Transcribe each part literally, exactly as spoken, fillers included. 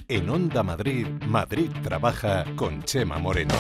En Onda Madrid, Madrid Trabaja con Chema Moreno.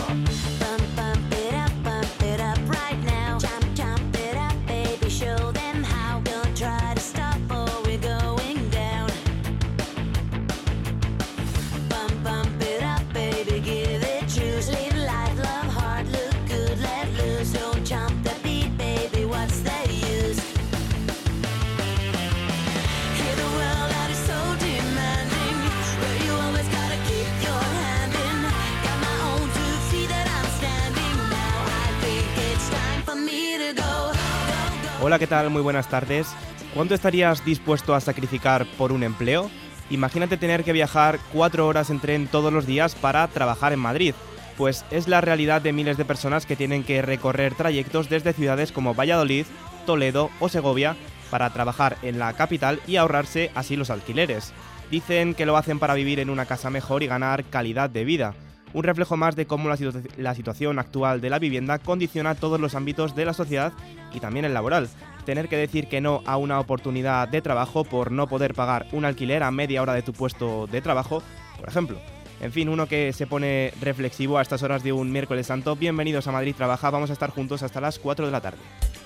Hola, ¿qué tal? Muy buenas tardes. ¿Cuánto estarías dispuesto a sacrificar por un empleo? Imagínate tener que viajar cuatro horas en tren todos los días para trabajar en Madrid. Pues es la realidad de miles de personas que tienen que recorrer trayectos desde ciudades como Valladolid, Toledo o Segovia para trabajar en la capital y ahorrarse así los alquileres. Dicen que lo hacen para vivir en una casa mejor y ganar calidad de vida. Un reflejo más de cómo la, situ- la situación actual de la vivienda condiciona todos los ámbitos de la sociedad y también el laboral. Tener que decir que no a una oportunidad de trabajo por no poder pagar un alquiler a media hora de tu puesto de trabajo, por ejemplo. En fin, uno que se pone reflexivo a estas horas de un miércoles santo. Bienvenidos a Madrid Trabaja, vamos a estar juntos hasta las cuatro de la tarde.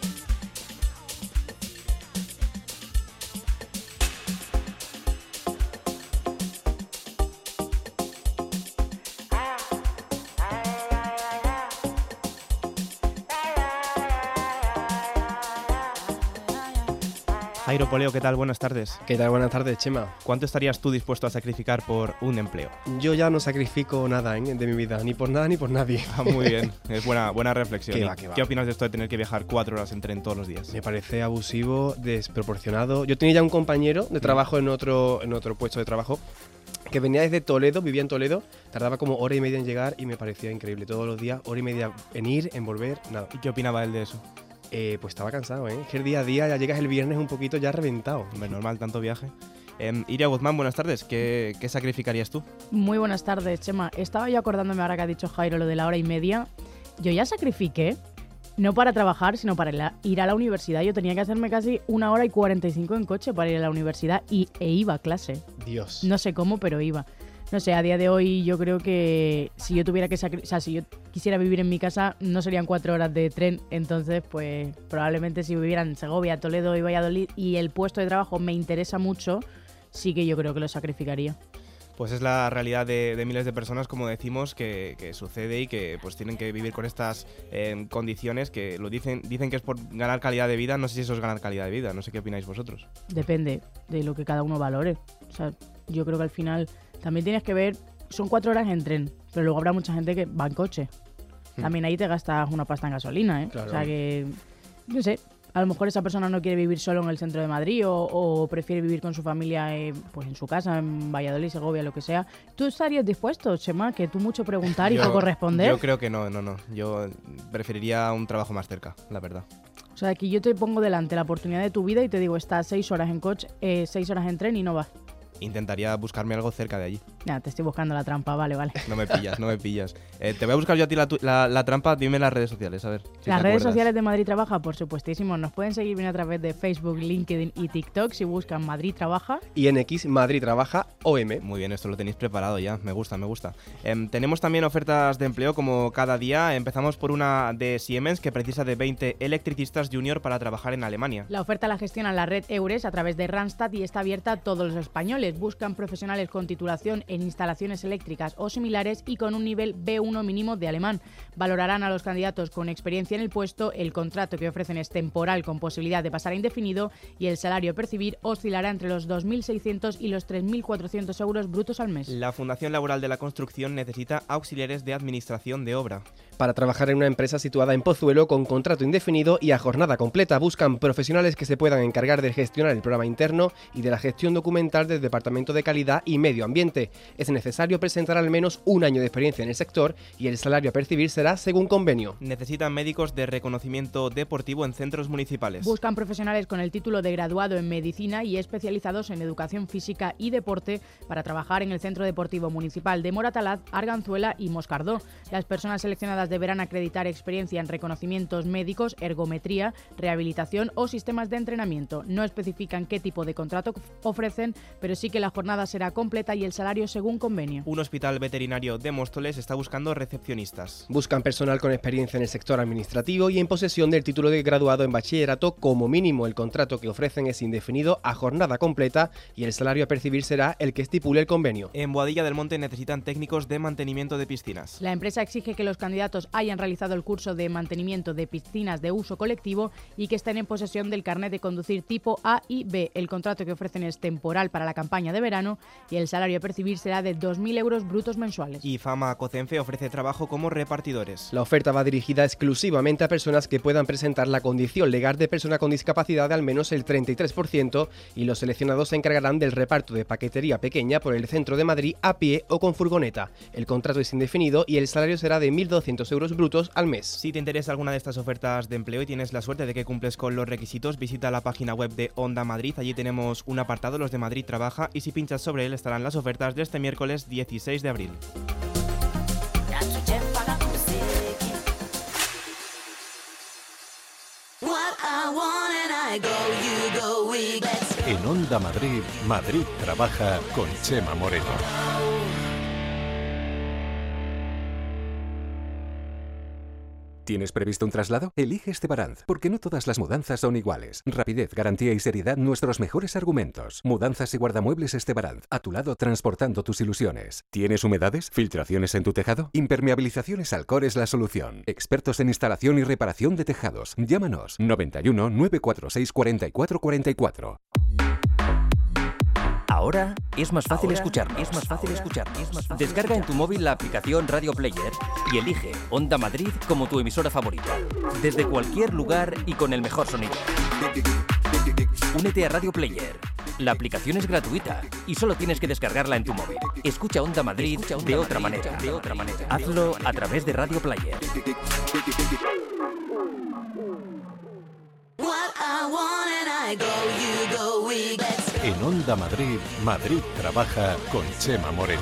Jairo Poleo, ¿qué tal? Buenas tardes. ¿Qué tal? Buenas tardes, Chema. ¿Cuánto estarías tú dispuesto a sacrificar por un empleo? Yo ya no sacrifico nada, ¿eh? de mi vida, ni por nada ni por nadie. Ah, muy bien, es buena, buena reflexión. ¿Qué va, qué va? ¿Qué opinas de esto de tener que viajar cuatro horas en tren todos los días? Me parece abusivo, desproporcionado. Yo tenía ya un compañero de trabajo en otro, en otro puesto de trabajo que venía desde Toledo, vivía en Toledo, tardaba como hora y media en llegar y me parecía increíble. Todos los días, hora y media en ir, en volver, nada. ¿Y qué opinaba él de eso? Eh, pues estaba cansado, ¿eh? Que el día a día ya llegas el viernes un poquito ya reventado. Hombre, normal, tanto viaje. Eh, Iria Guzmán, buenas tardes. ¿Qué, ¿Qué sacrificarías tú? Muy buenas tardes, Chema. Estaba yo acordándome ahora que ha dicho Jairo lo de la hora y media. Yo ya sacrifiqué, no para trabajar, sino para ir a la universidad. Yo tenía que hacerme casi una hora y cuarenta y cinco en coche para ir a la universidad y, e iba a clase. Dios. No sé cómo, pero iba. No sé, a día de hoy yo creo que si yo tuviera que sacri- o sea, si yo quisiera vivir en mi casa no serían cuatro horas de tren, entonces pues probablemente si viviera en Segovia, Toledo y Valladolid y el puesto de trabajo me interesa mucho, sí que yo creo que lo sacrificaría. Pues es la realidad de, de miles de personas, como decimos, que, que sucede y que pues tienen que vivir con estas eh, condiciones que lo dicen dicen que es por ganar calidad de vida. No sé si eso es ganar calidad de vida, no sé qué opináis vosotros. Depende de lo que cada uno valore. O sea, yo creo que al final también tienes que ver, son cuatro horas en tren, pero luego habrá mucha gente que va en coche. También ahí te gastas una pasta en gasolina, ¿eh? Claro. O sea que, no sé, a lo mejor esa persona no quiere vivir solo en el centro de Madrid o, o prefiere vivir con su familia eh, pues en su casa, en Valladolid, Segovia, lo que sea. ¿Tú estarías dispuesto, Chema, que tú mucho preguntar y Yo- poco responder? Yo creo que no, no, no. Yo preferiría un trabajo más cerca, la verdad. O sea, que yo te pongo delante la oportunidad de tu vida y te digo, estás seis horas en coche, eh, seis horas en tren y no vas. Intentaría buscarme algo cerca de allí. Ya, te estoy buscando la trampa, vale, vale. No me pillas, no me pillas. Eh, te voy a buscar yo a ti la, tu- la, la trampa, dime en las redes sociales, a ver. si Las te redes acuerdas. sociales de Madrid Trabaja, por supuestísimo, nos pueden seguir bien a través de Facebook, LinkedIn y TikTok si buscan Madrid Trabaja. Y en X, Madrid Trabaja, O M. Muy bien, esto lo tenéis preparado ya, me gusta, me gusta. Em, tenemos también ofertas de empleo como cada día. Empezamos por una de Siemens que precisa de veinte electricistas junior para trabajar en Alemania. La oferta la gestiona la red Eures a través de Randstad y está abierta a todos los españoles. Buscan profesionales con titulación en instalaciones eléctricas o similares y con un nivel B uno mínimo de alemán. Valorarán a los candidatos con experiencia en el puesto, el contrato que ofrecen es temporal con posibilidad de pasar a indefinido y el salario a percibir oscilará entre los dos mil seiscientos y los tres mil cuatrocientos euros brutos al mes. La Fundación Laboral de la Construcción necesita auxiliares de administración de obra. Para trabajar en una empresa situada en Pozuelo con contrato indefinido y a jornada completa buscan profesionales que se puedan encargar de gestionar el programa interno y de la gestión documental del Departamento de Calidad y Medio Ambiente. Es necesario presentar al menos un año de experiencia en el sector y el salario a percibir será según convenio. Necesitan médicos de reconocimiento deportivo en centros municipales. Buscan profesionales con el título de graduado en medicina y especializados en educación física y deporte para trabajar en el Centro Deportivo Municipal de Moratalaz, Arganzuela y Moscardó. Las personas seleccionadas deberán acreditar experiencia en reconocimientos médicos, ergometría, rehabilitación o sistemas de entrenamiento. No especifican qué tipo de contrato ofrecen, pero sí sí que la jornada será completa y el salario según convenio. Un hospital veterinario de Móstoles está buscando recepcionistas. Buscan personal con experiencia en el sector administrativo y en posesión del título de graduado en bachillerato como mínimo. El contrato que ofrecen es indefinido a jornada completa y el salario a percibir será el que estipule el convenio. En Boadilla del Monte necesitan técnicos de mantenimiento de piscinas. La empresa exige que los candidatos hayan realizado el curso de mantenimiento de piscinas de uso colectivo y que estén en posesión del carnet de conducir tipo A y B. El contrato que ofrecen es temporal para la campaña de verano y el salario a percibir será de dos mil euros brutos mensuales. Y Fama Cocenfe ofrece trabajo como repartidores. La oferta va dirigida exclusivamente a personas que puedan presentar la condición legal de persona con discapacidad de al menos el treinta y tres por ciento y los seleccionados se encargarán del reparto de paquetería pequeña por el centro de Madrid a pie o con furgoneta. El contrato es indefinido y el salario será de mil doscientos euros brutos al mes. Si te interesa alguna de estas ofertas de empleo y tienes la suerte de que cumples con los requisitos, visita la página web de Onda Madrid. Allí tenemos un apartado, Los de Madrid Trabaja, y si pinchas sobre él estarán las ofertas de este miércoles dieciséis de abril. En Onda Madrid, Madrid Trabaja con Chema Moreno. ¿Tienes previsto un traslado? Elige Estebaranz, porque no todas las mudanzas son iguales. Rapidez, garantía y seriedad, nuestros mejores argumentos. Mudanzas y guardamuebles Estebaranz, a tu lado transportando tus ilusiones. ¿Tienes humedades? ¿Filtraciones en tu tejado? Impermeabilizaciones Alcor es la solución. Expertos en instalación y reparación de tejados. Llámanos noventa y uno, nueve cuatro seis, cuarenta y cuatro cuarenta y cuatro. Ahora es más fácil Ahora escucharnos. Es más fácil escucharnos. Es más fácil Descarga escuchar. en tu móvil la aplicación Radio Player y elige Onda Madrid como tu emisora favorita. Desde cualquier lugar y con el mejor sonido. Únete a Radio Player. La aplicación es gratuita y solo tienes que descargarla en tu móvil. Escucha Onda Madrid, Escucha Onda de, otra Madrid manera. de otra manera. Hazlo a través de Radio Player. En Onda Madrid, Madrid Trabaja con Chema Moreno.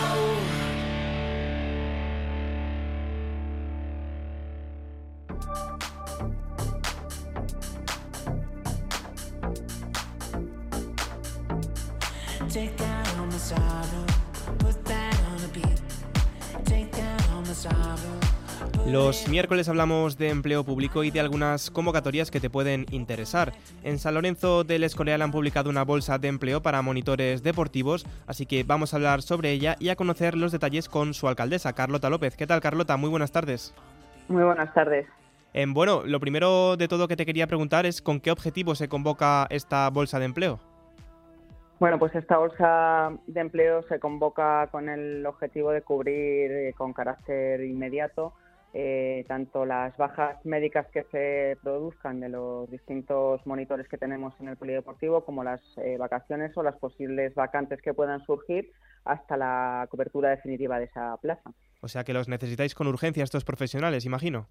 Los miércoles hablamos de empleo público y de algunas convocatorias que te pueden interesar. En San Lorenzo del Escorial han publicado una bolsa de empleo para monitores deportivos, así que vamos a hablar sobre ella y a conocer los detalles con su alcaldesa, Carlota López. ¿Qué tal, Carlota? Muy buenas tardes. Muy buenas tardes. Eh, bueno, lo primero de todo que te quería preguntar es ¿con qué objetivo se convoca esta bolsa de empleo? Bueno, pues esta bolsa de empleo se convoca con el objetivo de cubrir eh, con carácter inmediato Eh, tanto las bajas médicas que se produzcan de los distintos monitores que tenemos en el polideportivo como las eh, vacaciones o las posibles vacantes que puedan surgir hasta la cobertura definitiva de esa plaza. O sea que los necesitáis con urgencia estos profesionales, imagino.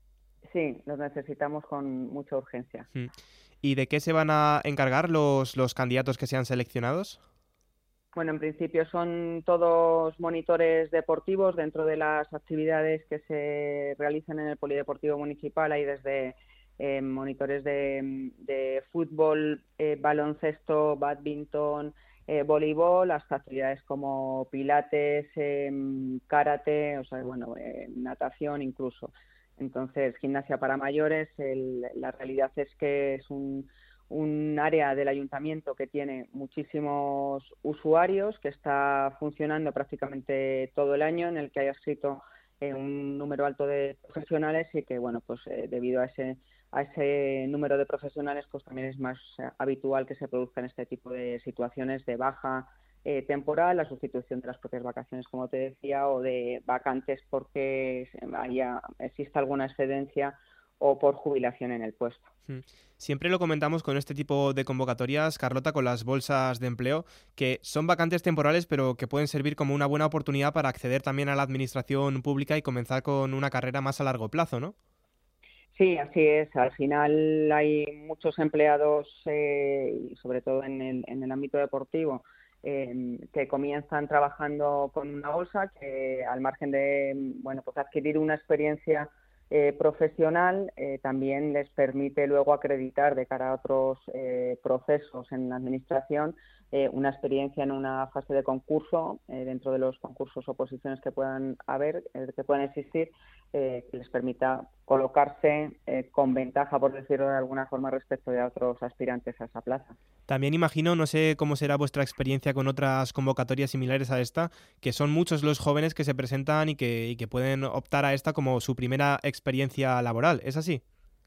Sí, los necesitamos con mucha urgencia. ¿Y de qué se van a encargar los, los candidatos que sean seleccionados? Bueno, en principio son todos monitores deportivos dentro de las actividades que se realizan en el polideportivo municipal. Hay desde eh, monitores de, de fútbol, eh, baloncesto, bádminton, eh, voleibol, hasta actividades como pilates, eh, karate, o sea, bueno, eh, natación incluso. Entonces, gimnasia para mayores, el, la realidad es que es un un área del ayuntamiento que tiene muchísimos usuarios, que está funcionando prácticamente todo el año, en el que hay escrito eh, un número alto de profesionales y que, bueno, pues eh, debido a ese a ese número de profesionales, pues también es más eh, habitual que se produzcan este tipo de situaciones de baja eh, temporal, la sustitución de las propias vacaciones, como te decía, o de vacantes porque haya exista alguna excedencia o por jubilación en el puesto. Siempre lo comentamos con este tipo de convocatorias, Carlota, con las bolsas de empleo, que son vacantes temporales, pero que pueden servir como una buena oportunidad para acceder también a la administración pública y comenzar con una carrera más a largo plazo, ¿no? Sí, así es. Al final hay muchos empleados, eh, y sobre todo en el, en el ámbito deportivo, eh, que comienzan trabajando con una bolsa que, al margen de, bueno, pues adquirir una experiencia Eh, profesional, eh, también les permite luego acreditar de cara a otros eh, procesos en la administración eh, una experiencia en una fase de concurso, eh, dentro de los concursos o oposiciones que puedan haber, eh, que puedan existir, eh, que les permita colocarse eh, con ventaja, por decirlo de alguna forma, respecto de otros aspirantes a esa plaza. También imagino, no sé cómo será vuestra experiencia con otras convocatorias similares a esta, que son muchos los jóvenes que se presentan y que, y que pueden optar a esta como su primera experiencia laboral. ¿Es así?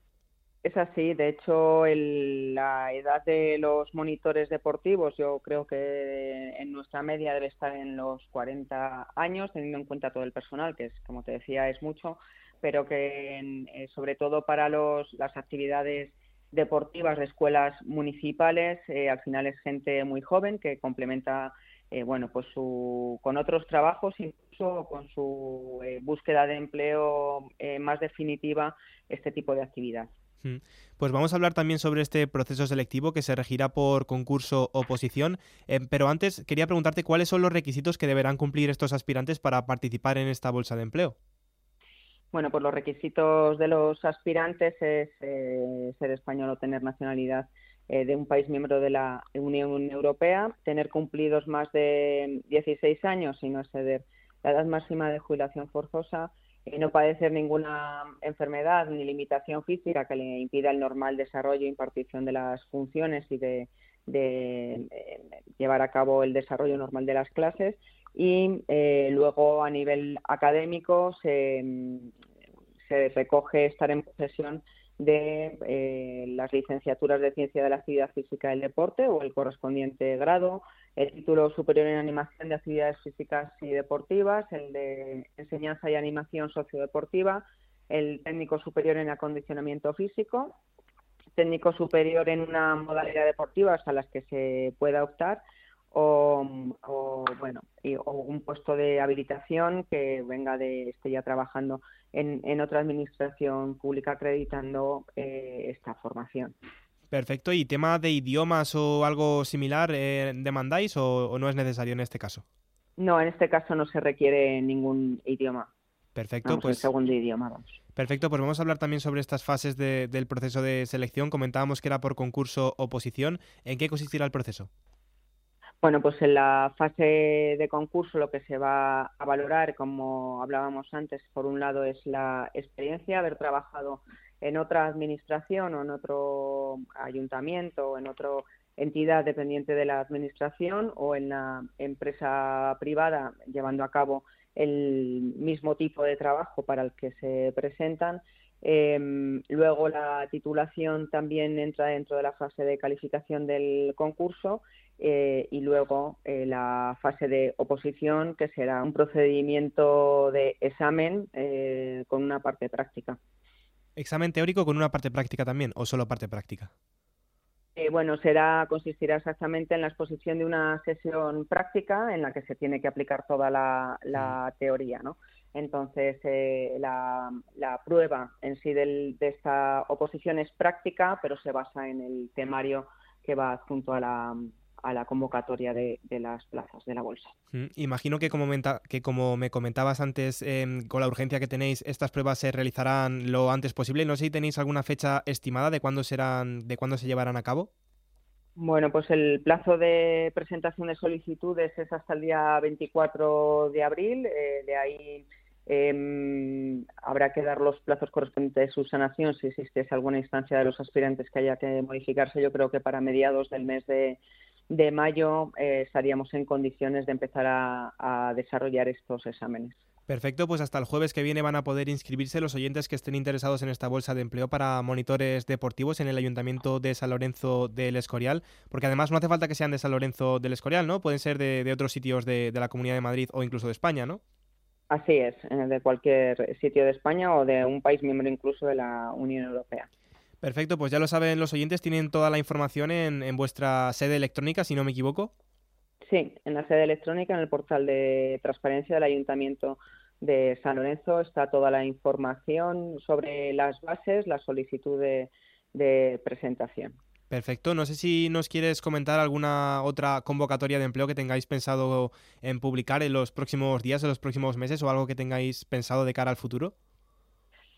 Es así, de hecho el, la edad de los monitores deportivos yo creo que en nuestra media debe estar en los cuarenta años, teniendo en cuenta todo el personal, que es, como te decía, es mucho, pero que en, eh, sobre todo para los, las actividades deportivas de escuelas municipales, eh, al final es gente muy joven que complementa eh, bueno, pues su, con otros trabajos, incluso con su eh, búsqueda de empleo eh, más definitiva, este tipo de actividad. Pues vamos a hablar también sobre este proceso selectivo que se regirá por concurso oposición, eh, pero antes quería preguntarte cuáles son los requisitos que deberán cumplir estos aspirantes para participar en esta bolsa de empleo. Bueno, pues los requisitos de los aspirantes es eh, ser español o tener nacionalidad eh, de un país miembro de la Unión Europea, tener cumplidos más de dieciséis años y no exceder la edad máxima de jubilación forzosa, eh, no padecer ninguna enfermedad ni limitación física que le impida el normal desarrollo e impartición de las funciones y de, de, de llevar a cabo el desarrollo normal de las clases. Y eh, luego a nivel académico se, se recoge estar en posesión de eh, las licenciaturas de Ciencia de la Actividad Física y del Deporte o el correspondiente grado, el título superior en Animación de Actividades Físicas y Deportivas, el de Enseñanza y Animación Sociodeportiva, el técnico superior en acondicionamiento físico, técnico superior en una modalidad deportiva hasta las que se pueda optar, O, o bueno y, o un puesto de habilitación que venga de esté ya trabajando en, en otra administración pública acreditando eh, esta formación. Perfecto. ¿Y tema de idiomas o algo similar eh, demandáis o, o no es necesario en este caso? No, en este caso no se requiere ningún idioma. Perfecto, vamos, pues el segundo idioma, vamos. Perfecto, pues vamos a hablar también sobre estas fases de, del proceso de selección. Comentábamos que era por concurso oposición. ¿En qué consistirá el proceso? Bueno, pues en la fase de concurso lo que se va a valorar, como hablábamos antes, por un lado es la experiencia, haber trabajado en otra administración o en otro ayuntamiento o en otra entidad dependiente de la administración o en la empresa privada llevando a cabo el mismo tipo de trabajo para el que se presentan. Eh, luego la titulación también entra dentro de la fase de calificación del concurso. Eh, y luego eh, la fase de oposición, que será un procedimiento de examen eh, con una parte práctica. ¿Examen teórico con una parte práctica también o solo parte práctica? Eh, bueno, será consistirá exactamente en la exposición de una sesión práctica en la que se tiene que aplicar toda la, la teoría, ¿no? Entonces, eh, la, la prueba en sí del, de esta oposición es práctica, pero se basa en el temario que va adjunto a la a la convocatoria de, de las plazas de la bolsa. Mm, imagino que como, menta, que como me comentabas antes, eh, con la urgencia que tenéis, estas pruebas se realizarán lo antes posible. No sé si tenéis alguna fecha estimada de cuándo serán, de cuándo se llevarán a cabo. Bueno, pues el plazo de presentación de solicitudes es hasta el día veinticuatro de abril. Eh, de ahí eh, habrá que dar los plazos correspondientes de subsanación si existiese alguna instancia de los aspirantes que haya que modificarse. Yo creo que para mediados del mes de de mayo eh, estaríamos en condiciones de empezar a, a desarrollar estos exámenes. Perfecto, pues hasta el jueves que viene van a poder inscribirse los oyentes que estén interesados en esta bolsa de empleo para monitores deportivos en el Ayuntamiento de San Lorenzo del Escorial, porque además no hace falta que sean de San Lorenzo del Escorial, ¿no? Pueden ser de, de otros sitios de, de la Comunidad de Madrid o incluso de España, ¿no? Así es, de cualquier sitio de España o de un país miembro incluso de la Unión Europea. Perfecto, pues ya lo saben los oyentes, tienen toda la información en, en vuestra sede electrónica, si no me equivoco. Sí, en la sede electrónica, en el portal de transparencia del Ayuntamiento de San Lorenzo está toda la información sobre las bases, la solicitud de, de presentación. Perfecto, no sé si nos quieres comentar alguna otra convocatoria de empleo que tengáis pensado en publicar en los próximos días, en los próximos meses o algo que tengáis pensado de cara al futuro.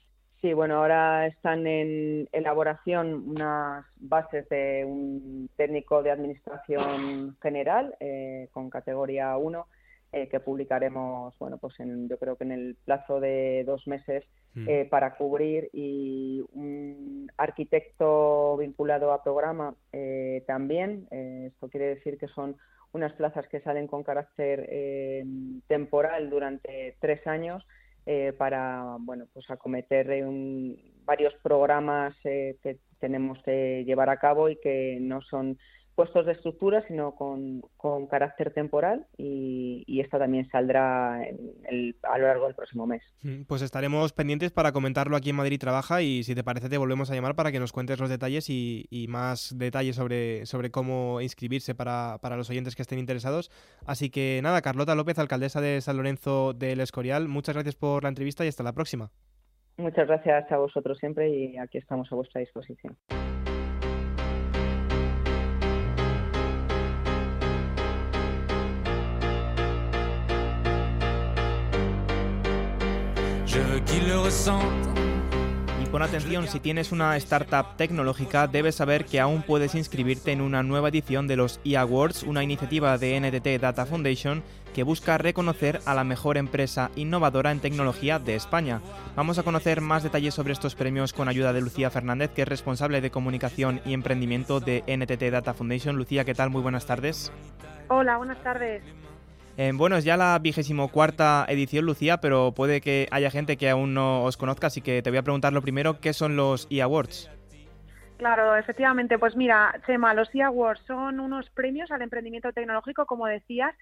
Sí, bueno, ahora están en elaboración unas bases de un técnico de administración general eh, con categoría uno eh, que publicaremos, bueno, pues en, yo creo que en el plazo de dos meses eh, para cubrir, y un arquitecto vinculado a programa eh, también. Eh, esto quiere decir que son unas plazas que salen con carácter eh, temporal durante tres años. Eh, para bueno pues acometer un, varios programas eh, que tenemos que llevar a cabo y que no son puestos de estructura, sino con, con carácter temporal, y, y esta también saldrá en el, a lo largo del próximo mes. Pues estaremos pendientes para comentarlo aquí en Madrid Trabaja, y si te parece te volvemos a llamar para que nos cuentes los detalles y, y más detalles sobre, sobre cómo inscribirse para, para los oyentes que estén interesados. Así que nada, Carlota López, alcaldesa de San Lorenzo del Escorial, muchas gracias por la entrevista y hasta la próxima. Muchas gracias a vosotros siempre, y aquí estamos a vuestra disposición. Y pon atención, si tienes una startup tecnológica, debes saber que aún puedes inscribirte en una nueva edición de los eAwards, una iniciativa de N T T Data Foundation que busca reconocer a la mejor empresa innovadora en tecnología de España. Vamos a conocer más detalles sobre estos premios con ayuda de Lucía Fernández, que es responsable de comunicación y emprendimiento de N T T Data Foundation. Lucía, ¿qué tal? Muy buenas tardes. Hola, buenas tardes. Eh, bueno, es ya la vigésimo cuarta edición, Lucía, pero puede que haya gente que aún no os conozca, así que te voy a preguntar lo primero, ¿qué son los eAwards? Claro, efectivamente, pues mira, Chema, los eAwards son unos premios al emprendimiento tecnológico, como decías,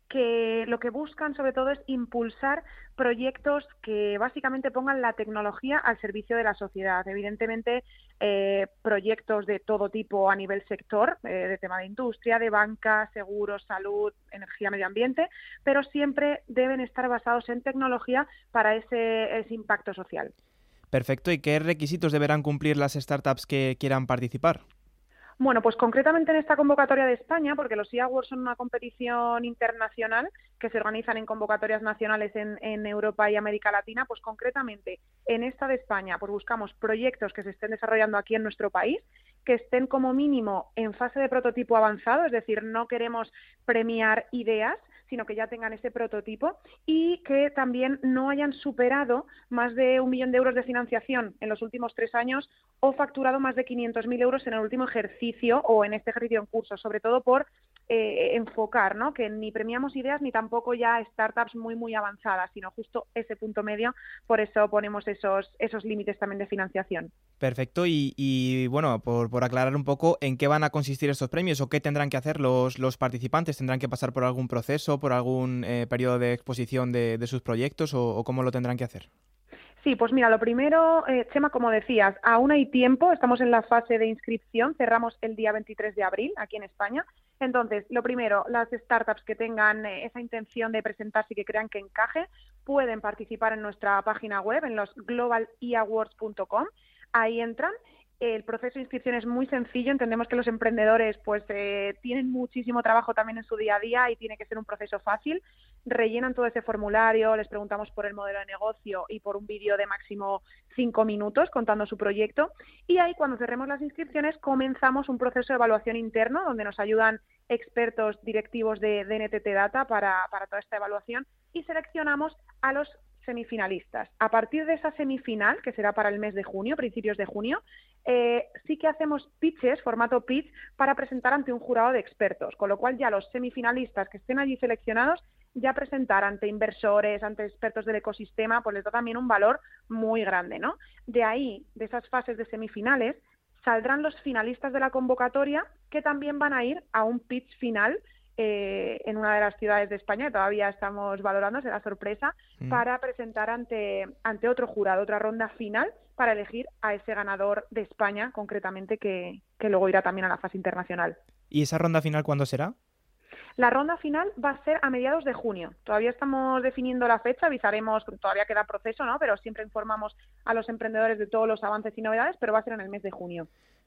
que lo que buscan sobre todo es impulsar proyectos que básicamente pongan la tecnología al servicio de la sociedad. Evidentemente, eh, proyectos de todo tipo a nivel sector, eh, de tema de industria, de banca, seguros, salud, energía, medio ambiente, pero siempre deben estar basados en tecnología para ese, ese impacto social. Perfecto. ¿Y qué requisitos deberán cumplir las startups que quieran participar? Bueno, pues concretamente en esta convocatoria de España, porque los eAwards son una competición internacional que se organizan en convocatorias nacionales en, en Europa y América Latina, pues concretamente en esta de España, pues buscamos proyectos que se estén desarrollando aquí en nuestro país, que estén como mínimo en fase de prototipo avanzado, es decir, no queremos premiar ideas, sino que ya tengan ese prototipo, y que también no hayan superado más de un millón de euros de financiación en los últimos tres años o facturado más de quinientos mil euros en el último ejercicio o en este ejercicio en curso, sobre todo por eh, enfocar, ¿no?, que ni premiamos ideas ni tampoco ya startups muy muy avanzadas, sino justo ese punto medio. Por eso ponemos esos, esos límites también de financiación. Perfecto, y, y bueno, por, por aclarar un poco, ¿en qué van a consistir estos premios o qué tendrán que hacer los, los participantes? ¿Tendrán que pasar por algún proceso, por algún eh, periodo de exposición de, de sus proyectos o, o cómo lo tendrán que hacer? Sí, pues mira, lo primero, eh, Chema, como decías, aún hay tiempo, estamos en la fase de inscripción, cerramos el día veintitrés de abril aquí en España. Entonces, lo primero, las startups que tengan eh, esa intención de presentarse y que crean que encaje, pueden participar en nuestra página web, en los global e awards punto com. Ahí entran. El proceso de inscripción es muy sencillo. Entendemos que los emprendedores pues eh, tienen muchísimo trabajo también en su día a día y tiene que ser un proceso fácil. Rellenan todo ese formulario, les preguntamos por el modelo de negocio y por un vídeo de máximo cinco minutos contando su proyecto. Y ahí, cuando cerremos las inscripciones, comenzamos un proceso de evaluación interno donde nos ayudan expertos directivos de, de N T T Data para, para toda esta evaluación, y seleccionamos a los semifinalistas. A partir de esa semifinal, que será para el mes de junio, principios de junio, eh, sí que hacemos pitches, formato pitch, para presentar ante un jurado de expertos, con lo cual ya los semifinalistas que estén allí seleccionados, ya presentar ante inversores, ante expertos del ecosistema, pues les da también un valor muy grande, ¿no? De ahí, de esas fases de semifinales, saldrán los finalistas de la convocatoria, que también van a ir a un pitch final Eh, en una de las ciudades de España, que todavía estamos valorando, será sorpresa, mm. para presentar ante, ante otro jurado, otra ronda final, para elegir a ese ganador de España, concretamente, que, que luego irá también a la fase internacional. ¿Y esa ronda final cuándo será? La ronda final va a ser a mediados de junio. Todavía estamos definiendo la fecha, avisaremos, todavía queda proceso, ¿no?, pero siempre informamos a los emprendedores de todos los avances y novedades, pero va a ser en el mes de junio.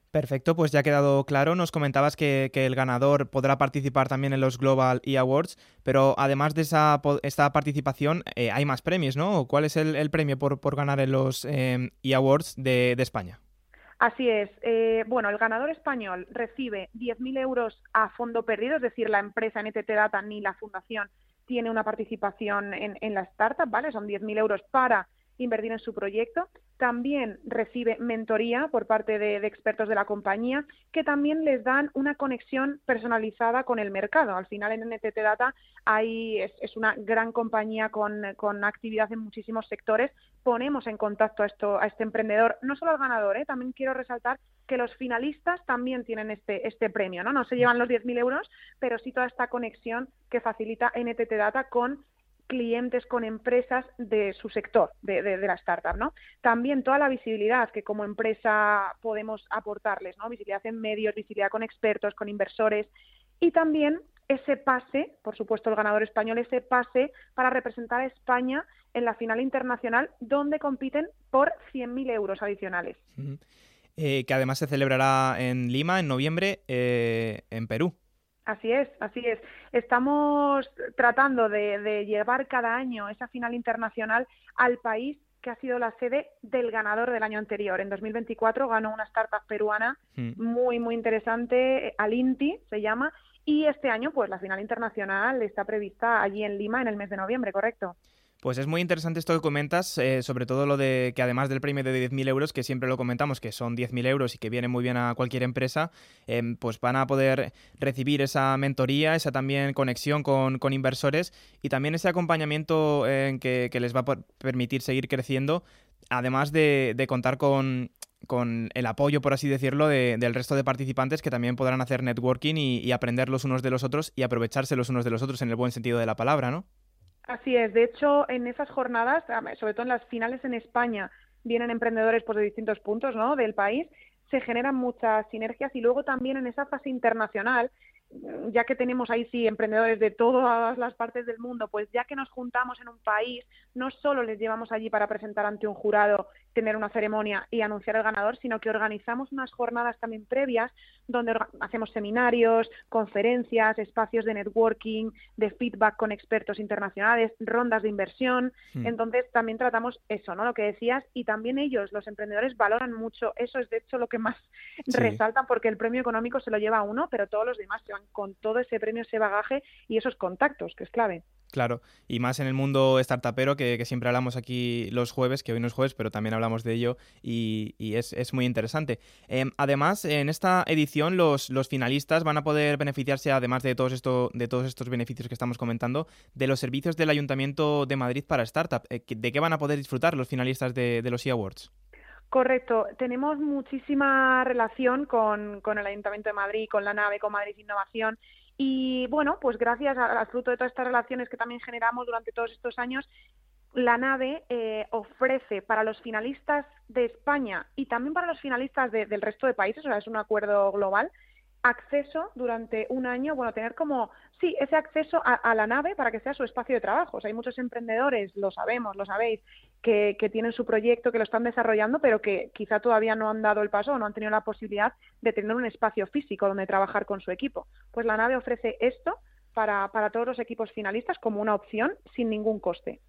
Perfecto, pues ya ha quedado claro. Nos comentabas que, que el ganador podrá participar también en los Global E Awards, pero además de esa esta participación eh, hay más premios, ¿no? ¿Cuál es el, el premio por, por ganar en los eh, E Awards de, de España? Así es. Eh, bueno, el ganador español recibe diez mil euros a fondo perdido, es decir, la empresa N T T Data ni la fundación tiene una participación en, en la startup, ¿vale? Son diez mil euros para invertir en su proyecto. También recibe mentoría por parte de, de expertos de la compañía, que también les dan una conexión personalizada con el mercado. Al final en N T T Data hay, es, es una gran compañía con, con actividad en muchísimos sectores. Ponemos en contacto a, esto, a este emprendedor, no solo al ganador, ¿eh? También quiero resaltar que los finalistas también tienen este, este premio, ¿no? No se llevan los diez mil euros, pero sí toda esta conexión que facilita N T T Data con clientes, con empresas de su sector, de, de, de la startup, ¿no? También toda la visibilidad que como empresa podemos aportarles, ¿no? Visibilidad en medios, visibilidad con expertos, con inversores, y también ese pase, por supuesto el ganador español, ese pase para representar a España en la final internacional, donde compiten por cien mil euros adicionales. Uh-huh. eh, que además se celebrará en Lima en noviembre, eh, en Perú. Así es, así es. Estamos tratando de, de llevar cada año esa final internacional al país que ha sido la sede del ganador del año anterior. En dos mil veinticuatro ganó una startup peruana mm. muy, muy interesante, Alinti se llama, y este año pues la final internacional está prevista allí en Lima en el mes de noviembre, ¿correcto? Pues es muy interesante esto que comentas, eh, sobre todo lo de que además del premio de diez mil euros, que siempre lo comentamos, que son diez mil euros y que viene muy bien a cualquier empresa, eh, pues van a poder recibir esa mentoría, esa también conexión con, con inversores y también ese acompañamiento eh, que, que les va a permitir seguir creciendo, además de, de contar con... con el apoyo, por así decirlo, de, del resto de participantes que también podrán hacer networking y, y aprender los unos de los otros y aprovecharse los unos de los otros en el buen sentido de la palabra, ¿no? Así es. De hecho, en esas jornadas, sobre todo en las finales en España, vienen emprendedores pues, de distintos puntos, ¿no?, del país, se generan muchas sinergias y luego también en esa fase internacional, ya que tenemos ahí sí emprendedores de todas las partes del mundo, pues ya que nos juntamos en un país, no solo les llevamos allí para presentar ante un jurado, tener una ceremonia y anunciar el ganador, sino que organizamos unas jornadas también previas donde hacemos seminarios, conferencias, espacios de networking, de feedback con expertos internacionales, rondas de inversión. Mm. Entonces también tratamos eso, ¿no?, lo que decías, y también ellos, los emprendedores, valoran mucho. Eso es de hecho lo que más sí. resaltan, porque el premio económico se lo lleva uno, pero todos los demás se van con todo ese premio, ese bagaje y esos contactos, que es clave. Claro, y más en el mundo startupero, que, que siempre hablamos aquí los jueves, que hoy no es jueves, pero también hablamos de ello y, y es, es muy interesante. Eh, además, en esta edición los, los finalistas van a poder beneficiarse, además de todos, esto, de todos estos beneficios que estamos comentando, de los servicios del Ayuntamiento de Madrid para Startup. Eh, ¿De qué van a poder disfrutar los finalistas de, de los E Awards? Correcto. Tenemos muchísima relación con, con el Ayuntamiento de Madrid, con la nave, con Madrid Innovación. Y bueno, pues gracias al fruto de todas estas relaciones que también generamos durante todos estos años, la nave eh, ofrece para los finalistas de España y también para los finalistas de, del resto de países, o sea, es un acuerdo global, acceso durante un año, bueno, tener como, sí, ese acceso a, a la nave para que sea su espacio de trabajo. O sea, hay muchos emprendedores, lo sabemos, lo sabéis, que, que tienen su proyecto, que lo están desarrollando, pero que quizá todavía no han dado el paso o no han tenido la posibilidad de tener un espacio físico donde trabajar con su equipo. Pues la nave ofrece esto para, para todos los equipos finalistas como una opción sin ningún coste.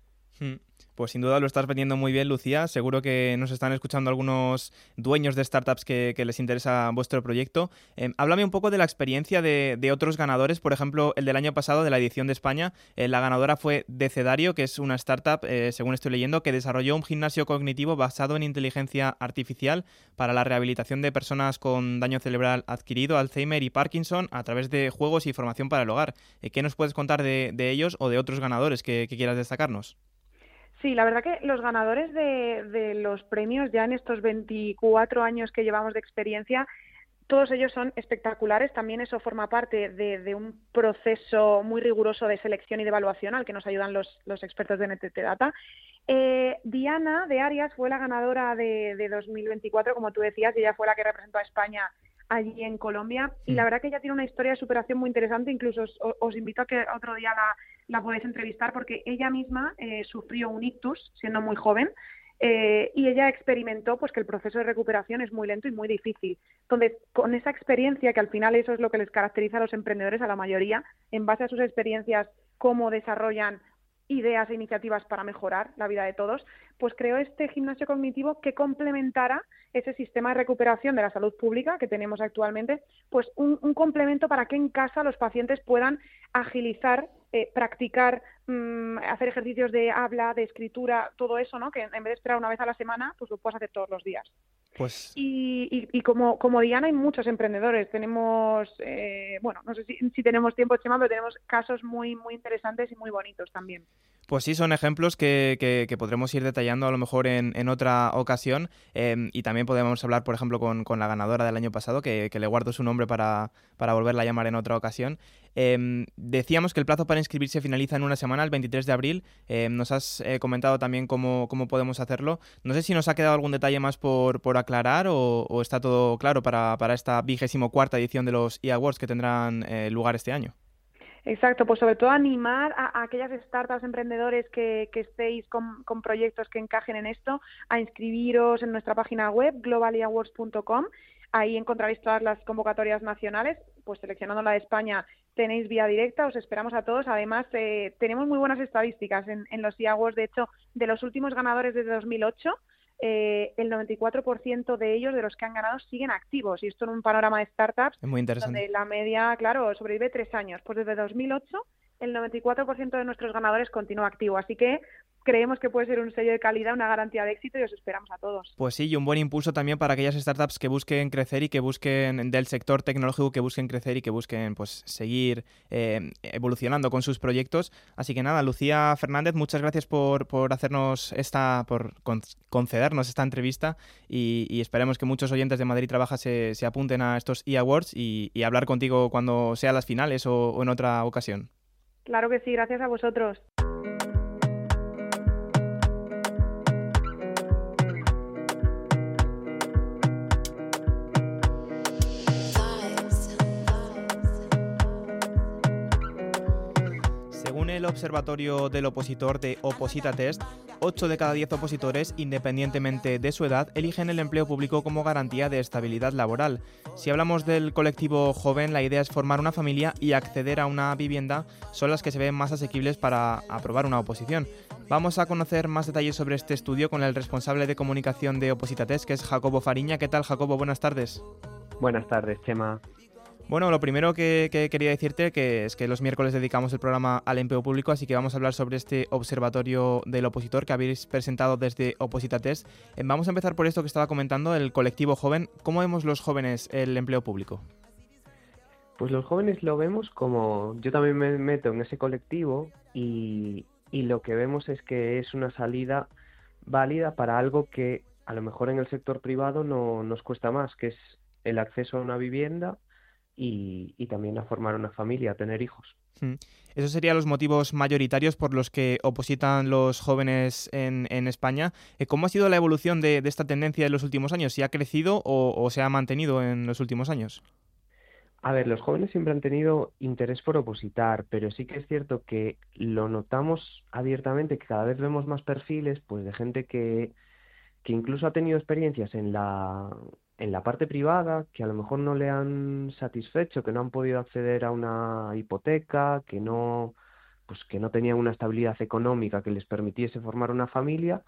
Pues sin duda lo estás vendiendo muy bien, Lucía. Seguro que nos están escuchando algunos dueños de startups que, que les interesa vuestro proyecto. Eh, háblame un poco de la experiencia de, de otros ganadores. Por ejemplo, el del año pasado de la edición de España. Eh, la ganadora fue Decedario, que es una startup, eh, según estoy leyendo, que desarrolló un gimnasio cognitivo basado en inteligencia artificial para la rehabilitación de personas con daño cerebral adquirido, Alzheimer y Parkinson a través de juegos y formación para el hogar. Eh, ¿Qué nos puedes contar de, de ellos o de otros ganadores que, que quieras destacarnos? Sí, la verdad que los ganadores de, de los premios ya en estos veinticuatro años que llevamos de experiencia, todos ellos son espectaculares. También eso forma parte de, de un proceso muy riguroso de selección y de evaluación al que nos ayudan los, los expertos de N T T Data. Eh, Diana de Arias fue la ganadora de, de dos mil veinticuatro, como tú decías, y ella fue la que representó a España allí en Colombia, y la verdad que ella tiene una historia de superación muy interesante. Incluso os, os invito a que otro día la, la podáis entrevistar, porque ella misma eh, sufrió un ictus siendo muy joven Eh, y ella experimentó pues que el proceso de recuperación es muy lento y muy difícil. Entonces, con esa experiencia, que al final eso es lo que les caracteriza a los emprendedores, a la mayoría, en base a sus experiencias, cómo desarrollan ideas e iniciativas para mejorar la vida de todos, pues creó este gimnasio cognitivo que complementara ese sistema de recuperación de la salud pública que tenemos actualmente, pues un, un complemento para que en casa los pacientes puedan agilizar, eh, practicar, mmm, hacer ejercicios de habla, de escritura, todo eso, ¿no? Que en vez de esperar una vez a la semana, pues lo puedes hacer todos los días. Pues... Y, y, y como, como Diana hay muchos emprendedores, tenemos, eh, bueno, no sé si, si tenemos tiempo, Chema, pero tenemos casos muy, muy interesantes y muy bonitos también. Pues sí, son ejemplos que, que, que podremos ir detallando a lo mejor en, en otra ocasión, eh, y también podemos hablar, por ejemplo, con, con la ganadora del año pasado, que, que le guardo su nombre para, para volverla a llamar en otra ocasión. Eh, decíamos que el plazo para inscribirse finaliza en una semana, el veintitrés de abril. Eh, nos has eh, comentado también cómo, cómo podemos hacerlo. No sé si nos ha quedado algún detalle más por, por aclarar o, o está todo claro para, para esta vigésimo cuarta edición de los eAwards que tendrán eh, lugar este año. Exacto, pues sobre todo animar a, a aquellas startups, emprendedores que, que estéis con, con proyectos que encajen en esto, a inscribiros en nuestra página web, global e awards punto com. Ahí encontraréis todas las convocatorias nacionales, pues seleccionando la de España tenéis vía directa, os esperamos a todos. Además, eh, tenemos muy buenas estadísticas en, en los eAwards. De hecho, de los últimos ganadores desde dos mil ocho, Eh, el noventa y cuatro por ciento de ellos, de los que han ganado, siguen activos. Y esto en un panorama de startups, es muy interesante, donde la media, claro, sobrevive tres años. Pues desde dos mil ocho, el noventa y cuatro por ciento de nuestros ganadores continúa activo. Así que creemos que puede ser un sello de calidad, una garantía de éxito, y os esperamos a todos. Pues sí, y un buen impulso también para aquellas startups que busquen crecer y que busquen, del sector tecnológico, que busquen crecer y que busquen pues seguir eh, evolucionando con sus proyectos. Así que nada, Lucía Fernández, muchas gracias por, por hacernos esta, por con, concedernos esta entrevista, y, y esperemos que muchos oyentes de Madrid Trabaja se, se apunten a estos eAwards y, y hablar contigo cuando sea las finales o, o en otra ocasión. Claro que sí, gracias a vosotros. Según el Observatorio del Opositor de Oposita Test, ocho de cada diez opositores, independientemente de su edad, eligen el empleo público como garantía de estabilidad laboral. Si hablamos del colectivo joven, la idea es formar una familia y acceder a una vivienda, son las que se ven más asequibles para aprobar una oposición. Vamos a conocer más detalles sobre este estudio con el responsable de comunicación de Oposita Test, que es Jacobo Fariña. ¿Qué tal, Jacobo? Buenas tardes. Buenas tardes, Chema. Bueno, lo primero que, que quería decirte que es que los miércoles dedicamos el programa al empleo público, así que vamos a hablar sobre este observatorio del opositor que habéis presentado desde Oposita Test. Eh, vamos a empezar por esto que estaba comentando, el colectivo joven. ¿Cómo vemos los jóvenes el empleo público? Pues los jóvenes lo vemos como... Yo también me meto en ese colectivo y, y lo que vemos es que es una salida válida para algo que a lo mejor en el sector privado no nos cuesta más, que es el acceso a una vivienda y, y también a formar una familia, a tener hijos. Hmm. Esos serían los motivos mayoritarios por los que opositan los jóvenes en, en España. ¿Cómo ha sido la evolución de, de esta tendencia en los últimos años? ¿Si ha crecido o, o se ha mantenido en los últimos años? A ver, los jóvenes siempre han tenido interés por opositar, pero sí que es cierto que lo notamos abiertamente, que cada vez vemos más perfiles pues de gente que, que incluso ha tenido experiencias en la, en la parte privada, que a lo mejor no le han satisfecho, que no han podido acceder a una hipoteca, que no, pues que no tenían una estabilidad económica que les permitiese formar una familia,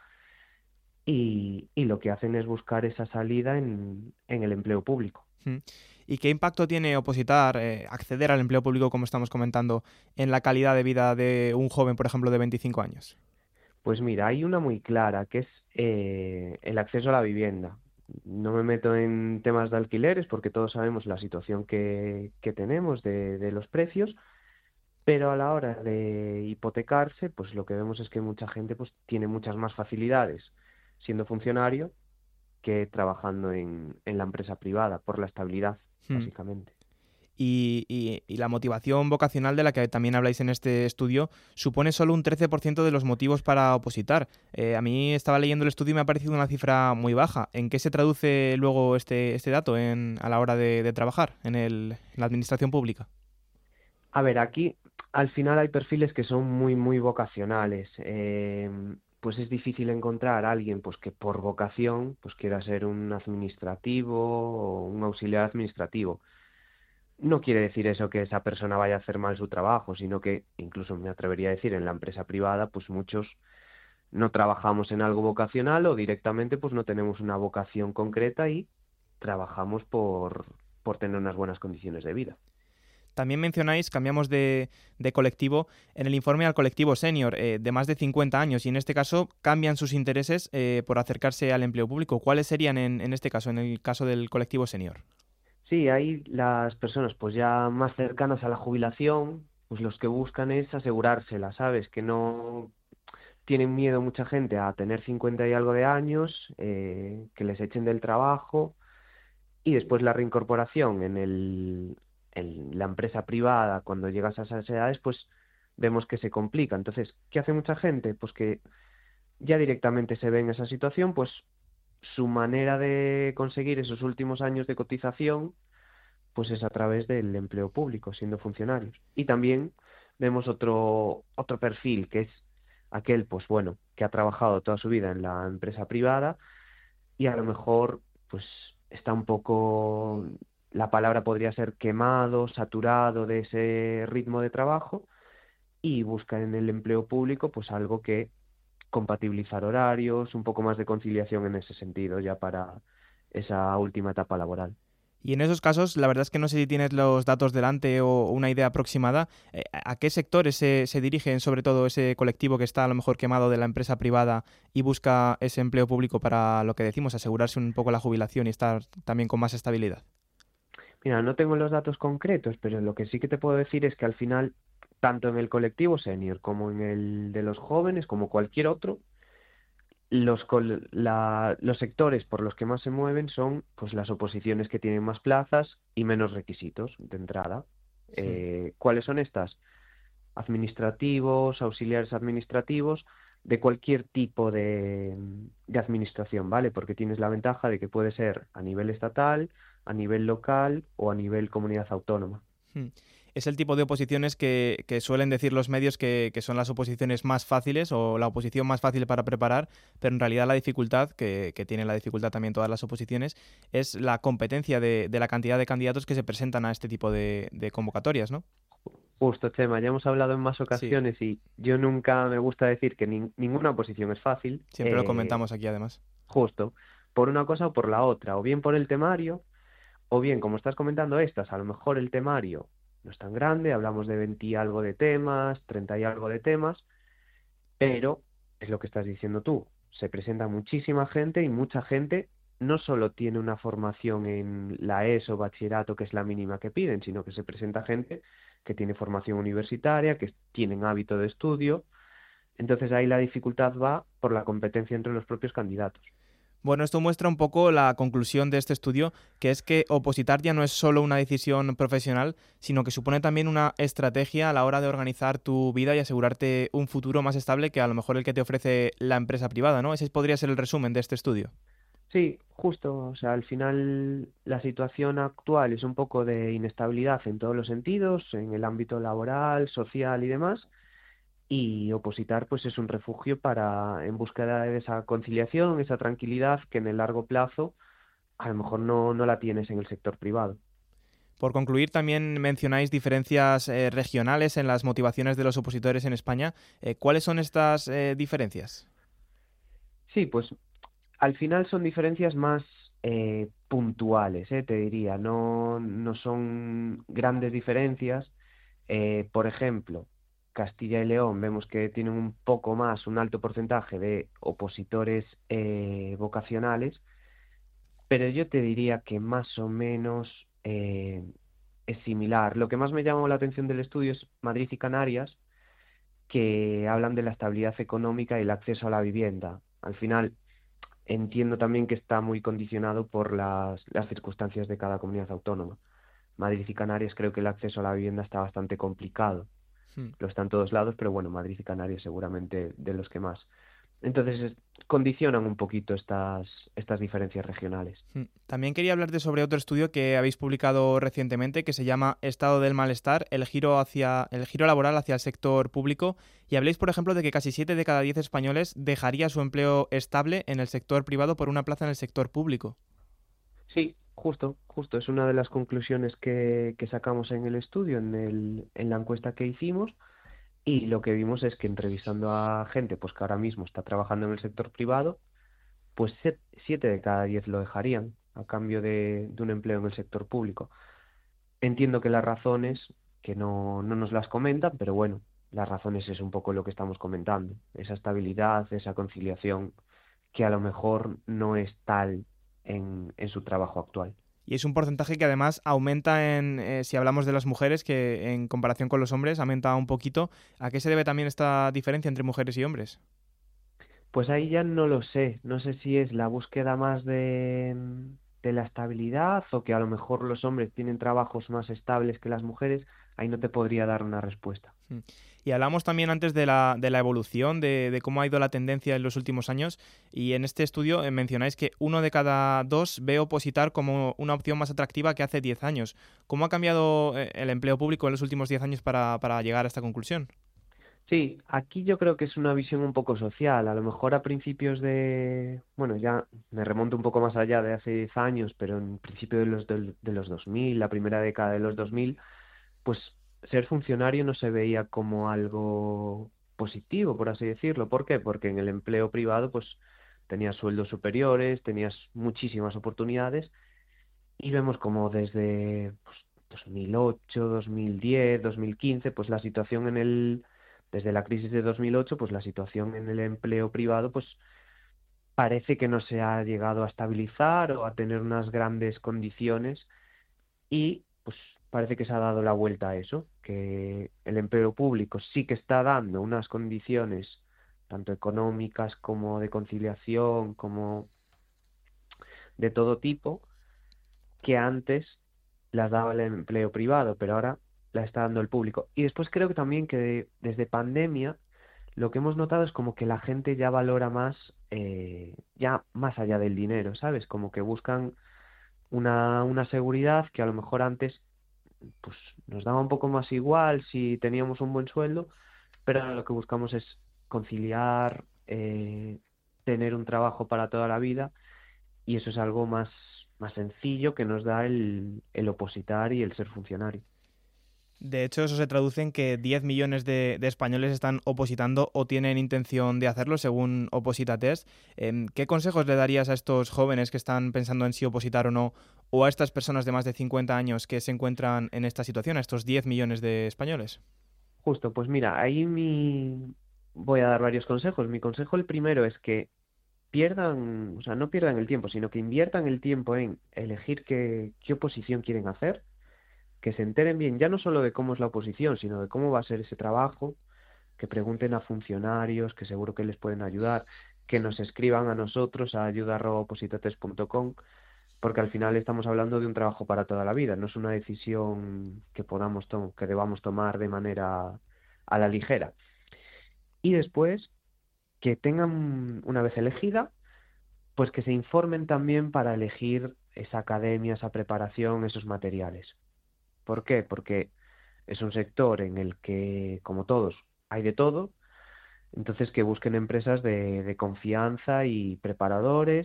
y, y lo que hacen es buscar esa salida en, en el empleo público. Hmm. ¿Y qué impacto tiene opositar, eh, acceder al empleo público, como estamos comentando, en la calidad de vida de un joven, por ejemplo, de veinticinco años? Pues mira, hay una muy clara, que es eh, el acceso a la vivienda. No me meto en temas de alquileres porque todos sabemos la situación que, que tenemos de, de los precios, pero a la hora de hipotecarse, pues lo que vemos es que mucha gente pues tiene muchas más facilidades siendo funcionario que trabajando en, en la empresa privada, por la estabilidad, hmm. básicamente. Y, y, y la motivación vocacional de la que también habláis en este estudio supone solo un trece por ciento de los motivos para opositar. Eh, a mí estaba leyendo el estudio y me ha parecido una cifra muy baja. ¿En qué se traduce luego este, este dato en, a la hora de, de trabajar en, el, en la administración pública? A ver, aquí al final hay perfiles que son muy, muy vocacionales. Eh, pues es difícil encontrar a alguien pues que por vocación pues quiera ser un administrativo o un auxiliar administrativo. No quiere decir eso que esa persona vaya a hacer mal su trabajo, sino que, incluso me atrevería a decir, en la empresa privada, pues muchos no trabajamos en algo vocacional o directamente pues no tenemos una vocación concreta y trabajamos por, por tener unas buenas condiciones de vida. También mencionáis, cambiamos de, de colectivo, en el informe al colectivo senior eh, de más de cincuenta años y en este caso cambian sus intereses eh, por acercarse al empleo público. ¿Cuáles serían en, en este caso, en el caso del colectivo senior? Sí, ahí las personas pues ya más cercanas a la jubilación, pues los que buscan es asegurársela, ¿sabes? Que no tienen miedo mucha gente a tener cincuenta y algo de años, eh, que les echen del trabajo y después la reincorporación en el en la empresa privada, cuando llegas a esas edades, pues vemos que se complica. Entonces, ¿qué hace mucha gente? Pues que ya directamente se ve en esa situación, pues su manera de conseguir esos últimos años de cotización, pues es a través del empleo público, siendo funcionarios. Y también vemos otro, otro perfil, que es aquel, pues bueno, que ha trabajado toda su vida en la empresa privada y a lo mejor, pues está un poco, la palabra podría ser quemado, saturado de ese ritmo de trabajo y busca en el empleo público pues algo que compatibilizar horarios, un poco más de conciliación en ese sentido ya para esa última etapa laboral. Y en esos casos, la verdad es que no sé si tienes los datos delante o una idea aproximada. Eh, ¿A qué sectores se, se dirigen sobre todo ese colectivo que está a lo mejor quemado de la empresa privada y busca ese empleo público para lo que decimos, asegurarse un poco la jubilación y estar también con más estabilidad? Mira, no tengo los datos concretos, pero lo que sí que te puedo decir es que al final, tanto en el colectivo senior como en el de los jóvenes, como cualquier otro, los, col la, los sectores por los que más se mueven son pues las oposiciones que tienen más plazas y menos requisitos de entrada. Sí. Eh, ¿cuáles son estas? Administrativos, auxiliares administrativos, de cualquier tipo de, de administración, ¿vale? Porque tienes la ventaja de que puede ser a nivel estatal, a nivel local o a nivel comunidad autónoma. Hmm. Es el tipo de oposiciones que, que suelen decir los medios que, que son las oposiciones más fáciles o la oposición más fácil para preparar, pero en realidad la dificultad, que, que tiene la dificultad también todas las oposiciones, es la competencia de, de la cantidad de candidatos que se presentan a este tipo de, de convocatorias, ¿no? Justo, Chema, ya hemos hablado en más ocasiones sí. Y yo nunca me gusta decir que ni, ninguna oposición es fácil. Siempre eh, lo comentamos aquí además. Justo, por una cosa o por la otra, o bien por el temario, o bien, como estás comentando estas, a lo mejor el temario no es tan grande, hablamos de veinte y algo de temas, treinta y algo de temas, pero es lo que estás diciendo tú, se presenta muchísima gente y mucha gente no solo tiene una formación en la ESO, bachillerato, que es la mínima que piden, sino que se presenta gente que tiene formación universitaria, que tienen hábito de estudio, entonces ahí la dificultad va por la competencia entre los propios candidatos. Bueno, esto muestra un poco la conclusión de este estudio, que es que opositar ya no es solo una decisión profesional, sino que supone también una estrategia a la hora de organizar tu vida y asegurarte un futuro más estable que a lo mejor el que te ofrece la empresa privada, ¿no? Ese podría ser el resumen de este estudio. Sí, justo. O sea, al final la situación actual es un poco de inestabilidad en todos los sentidos, en el ámbito laboral, social y demás. Y opositar pues es un refugio para en búsqueda de esa conciliación, esa tranquilidad que en el largo plazo a lo mejor no, no la tienes en el sector privado. Por concluir, también mencionáis diferencias eh, regionales en las motivaciones de los opositores en España. Eh, ¿Cuáles son estas eh, diferencias? Sí, pues al final son diferencias más eh, puntuales, eh, te diría, no, no son grandes diferencias. Eh, por ejemplo, Castilla y León vemos que tienen un poco más, un alto porcentaje de opositores eh, vocacionales, pero yo te diría que más o menos eh, es similar. Lo que más me llamó la atención del estudio es Madrid y Canarias, que hablan de la estabilidad económica y el acceso a la vivienda. Al final, entiendo también que está muy condicionado por las, las circunstancias de cada comunidad autónoma. Madrid y Canarias creo que el acceso a la vivienda está bastante complicado. Hmm. Lo está en todos lados, pero bueno, Madrid y Canarias seguramente de los que más. Entonces condicionan un poquito estas, estas diferencias regionales. También quería hablarte sobre otro estudio que habéis publicado recientemente que se llama Estado del malestar, el giro hacia el giro laboral hacia el sector público, y habléis, por ejemplo, de que casi siete de cada diez españoles dejaría su empleo estable en el sector privado por una plaza en el sector público. Sí, justo, justo. Es una de las conclusiones que, que sacamos en el estudio, en, el, en la encuesta que hicimos. Y lo que vimos es que entrevistando a gente pues que ahora mismo está trabajando en el sector privado, pues siete de cada diez lo dejarían a cambio de, de un empleo en el sector público. Entiendo que las razones, que no, no nos las comentan, pero bueno, las razones es un poco lo que estamos comentando. Esa estabilidad, esa conciliación, que a lo mejor no es tal en, en su trabajo actual. Y es un porcentaje que además aumenta en, eh, si hablamos de las mujeres, que en comparación con los hombres aumenta un poquito. ¿A qué se debe también esta diferencia entre mujeres y hombres? Pues ahí ya no lo sé. No sé si es la búsqueda más de, de la estabilidad o que a lo mejor los hombres tienen trabajos más estables que las mujeres. Ahí no te podría dar una respuesta. Y hablamos también antes de la, de la evolución, de, de cómo ha ido la tendencia en los últimos años, y en este estudio mencionáis que uno de cada dos ve opositar como una opción más atractiva que hace diez años. ¿Cómo ha cambiado el empleo público en los últimos diez años para, para llegar a esta conclusión? Sí, aquí yo creo que es una visión un poco social. A lo mejor a principios de... Bueno, ya me remonto un poco más allá de hace diez años, pero en principio de los, de, de los dos mil, la primera década de los dos mil, pues ser funcionario no se veía como algo positivo, por así decirlo. ¿Por qué? Porque en el empleo privado pues tenías sueldos superiores, tenías muchísimas oportunidades, y vemos como desde pues, dos mil ocho, dos mil diez, dos mil quince, pues la situación en el... Desde la crisis de dos mil ocho, pues la situación en el empleo privado pues parece que no se ha llegado a estabilizar o a tener unas grandes condiciones, y pues parece que se ha dado la vuelta a eso, que el empleo público sí que está dando unas condiciones tanto económicas como de conciliación, como de todo tipo, que antes las daba el empleo privado, pero ahora la está dando el público. Y después creo que también que desde pandemia lo que hemos notado es como que la gente ya valora más, eh, ya más allá del dinero, ¿sabes? Como que buscan una, una seguridad que a lo mejor antes pues nos daba un poco más igual si teníamos un buen sueldo, pero ahora lo que buscamos es conciliar, eh, tener un trabajo para toda la vida, y eso es algo más, más sencillo que nos da el, el opositar y el ser funcionario. De hecho, eso se traduce en que diez millones de, de españoles están opositando o tienen intención de hacerlo, según Oposita Test. Eh, ¿Qué consejos le darías a estos jóvenes que están pensando en si opositar o no, o a estas personas de más de cincuenta años que se encuentran en esta situación, a estos diez millones de españoles? Justo, pues mira, ahí mi... voy a dar varios consejos. Mi consejo, el primero, es que pierdan, o sea, no pierdan el tiempo, sino que inviertan el tiempo en elegir qué, qué oposición quieren hacer, que se enteren bien, ya no solo de cómo es la oposición, sino de cómo va a ser ese trabajo, que pregunten a funcionarios, que seguro que les pueden ayudar, que nos escriban a nosotros a ayuda arroba opositates punto com, porque al final estamos hablando de un trabajo para toda la vida, no es una decisión que podamos to- que debamos tomar de manera a la ligera. Y después, que tengan, una vez elegida, pues que se informen también para elegir esa academia, esa preparación, esos materiales. ¿Por qué? Porque es un sector en el que, como todos, hay de todo, entonces que busquen empresas de, de confianza y preparadores,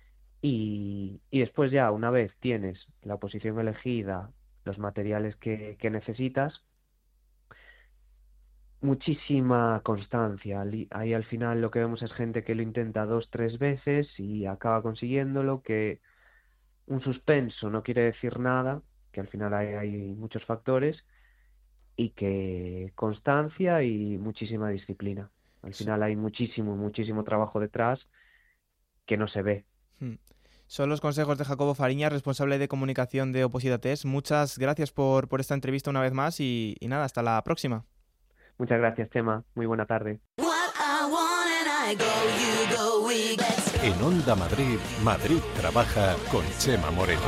y, y después ya, una vez tienes la oposición elegida, los materiales que, que necesitas, muchísima constancia. Ahí al final lo que vemos es gente que lo intenta dos, tres veces y acaba consiguiéndolo, que un suspenso no quiere decir nada, que al final hay, hay muchos factores, y que constancia y muchísima disciplina. Al final hay muchísimo, muchísimo trabajo detrás que no se ve. Hmm. Son los consejos de Jacobo Fariña, responsable de comunicación de Oposita Test. Muchas gracias por, por esta entrevista una vez más y, y nada, hasta la próxima. Muchas gracias, Chema. Muy buena tarde. En Onda Madrid, Madrid trabaja con Chema Moreno.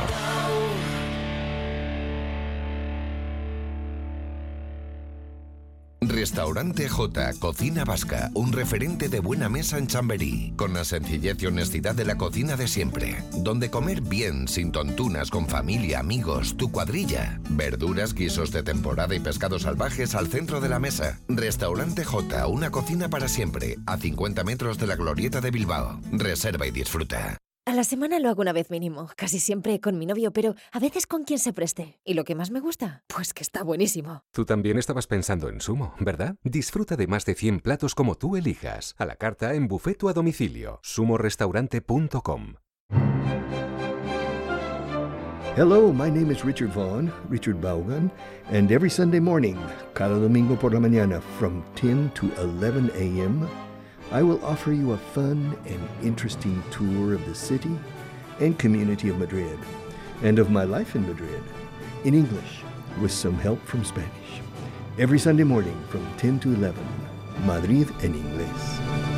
Restaurante J, Cocina Vasca, un referente de buena mesa en Chamberí, con la sencillez y honestidad de la cocina de siempre, donde comer bien, sin tontunas, con familia, amigos, tu cuadrilla, verduras, guisos de temporada y pescados salvajes al centro de la mesa. Restaurante J, una cocina para siempre, a cincuenta metros de la Glorieta de Bilbao. Reserva y disfruta. A la semana lo hago una vez mínimo, casi siempre con mi novio, pero a veces con quien se preste. ¿Y lo que más me gusta? Pues que está buenísimo. Tú también estabas pensando en Sumo, ¿verdad? Disfruta de más de cien platos como tú elijas, a la carta, en buffet o a domicilio. sumo restaurante punto com. Hello, my name is Richard Vaughn, Richard Vaughan, and every Sunday morning, cada domingo por la mañana, from ten to eleven a m, I will offer you a fun and interesting tour of the city and community of Madrid, and of my life in Madrid, in English, with some help from Spanish. Every Sunday morning from ten to eleven, Madrid en inglés.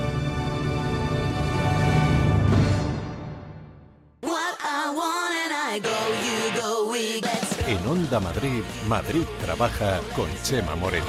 En Onda Madrid, Madrid trabaja con Chema Moreno.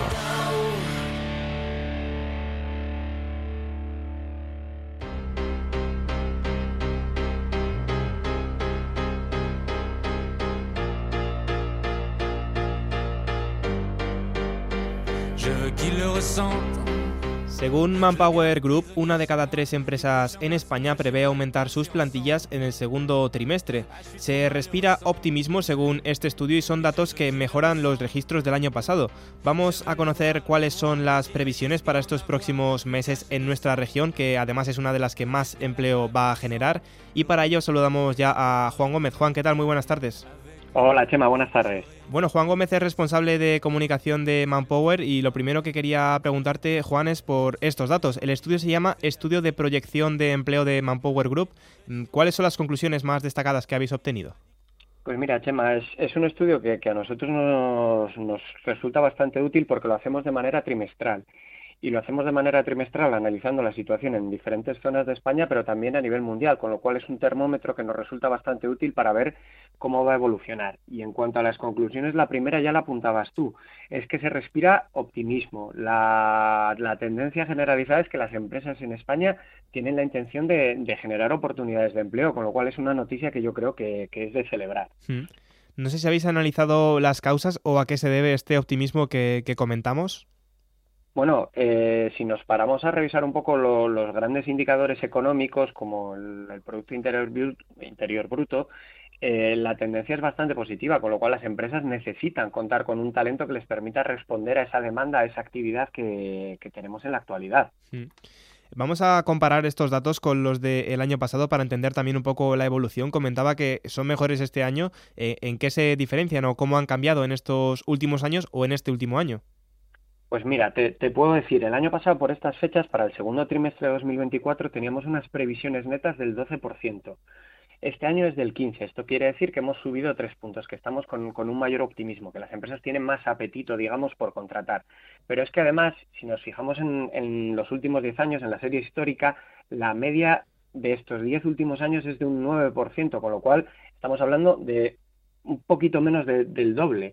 Según Manpower Group, una de cada tres empresas en España prevé aumentar sus plantillas en el segundo trimestre. Se respira optimismo según este estudio y son datos que mejoran los registros del año pasado. Vamos a conocer cuáles son las previsiones para estos próximos meses en nuestra región, que además es una de las que más empleo va a generar. Y para ello saludamos ya a Juan Gómez. Juan, ¿qué tal? Muy buenas tardes. Hola, Chema, buenas tardes. Bueno, Juan Gómez es responsable de comunicación de Manpower y lo primero que quería preguntarte, Juan, es por estos datos. El estudio se llama Estudio de Proyección de Empleo de Manpower Group. ¿Cuáles son las conclusiones más destacadas que habéis obtenido? Pues mira, Chema, es, es un estudio que, que a nosotros nos, nos resulta bastante útil porque lo hacemos de manera trimestral. Y lo hacemos de manera trimestral analizando la situación en diferentes zonas de España, pero también a nivel mundial, con lo cual es un termómetro que nos resulta bastante útil para ver cómo va a evolucionar. Y en cuanto a las conclusiones, la primera ya la apuntabas tú, es que se respira optimismo. La, la tendencia generalizada es que las empresas en España tienen la intención de, de generar oportunidades de empleo, con lo cual es una noticia que yo creo que, que es de celebrar. Hmm. No sé si habéis analizado las causas o a qué se debe este optimismo que, que comentamos. Bueno, eh, si nos paramos a revisar un poco lo, los grandes indicadores económicos como el, el Producto Interior, Interior Bruto, eh, la tendencia es bastante positiva, con lo cual las empresas necesitan contar con un talento que les permita responder a esa demanda, a esa actividad que, que tenemos en la actualidad. Mm. Vamos a comparar estos datos con los del año pasado para entender también un poco la evolución. Comentaba que son mejores este año. Eh, ¿En qué se diferencian o cómo han cambiado en estos últimos años o en este último año? Pues mira, te, te puedo decir, el año pasado por estas fechas, para el segundo trimestre de dos mil veinticuatro, teníamos unas previsiones netas del doce por ciento. Este año es del quince por ciento. Esto quiere decir que hemos subido tres puntos, que estamos con, con un mayor optimismo, que las empresas tienen más apetito, digamos, por contratar. Pero es que además, si nos fijamos en, en los últimos diez años, en la serie histórica, la media de estos diez últimos años es de un nueve por ciento, con lo cual estamos hablando de un poquito menos de, del doble.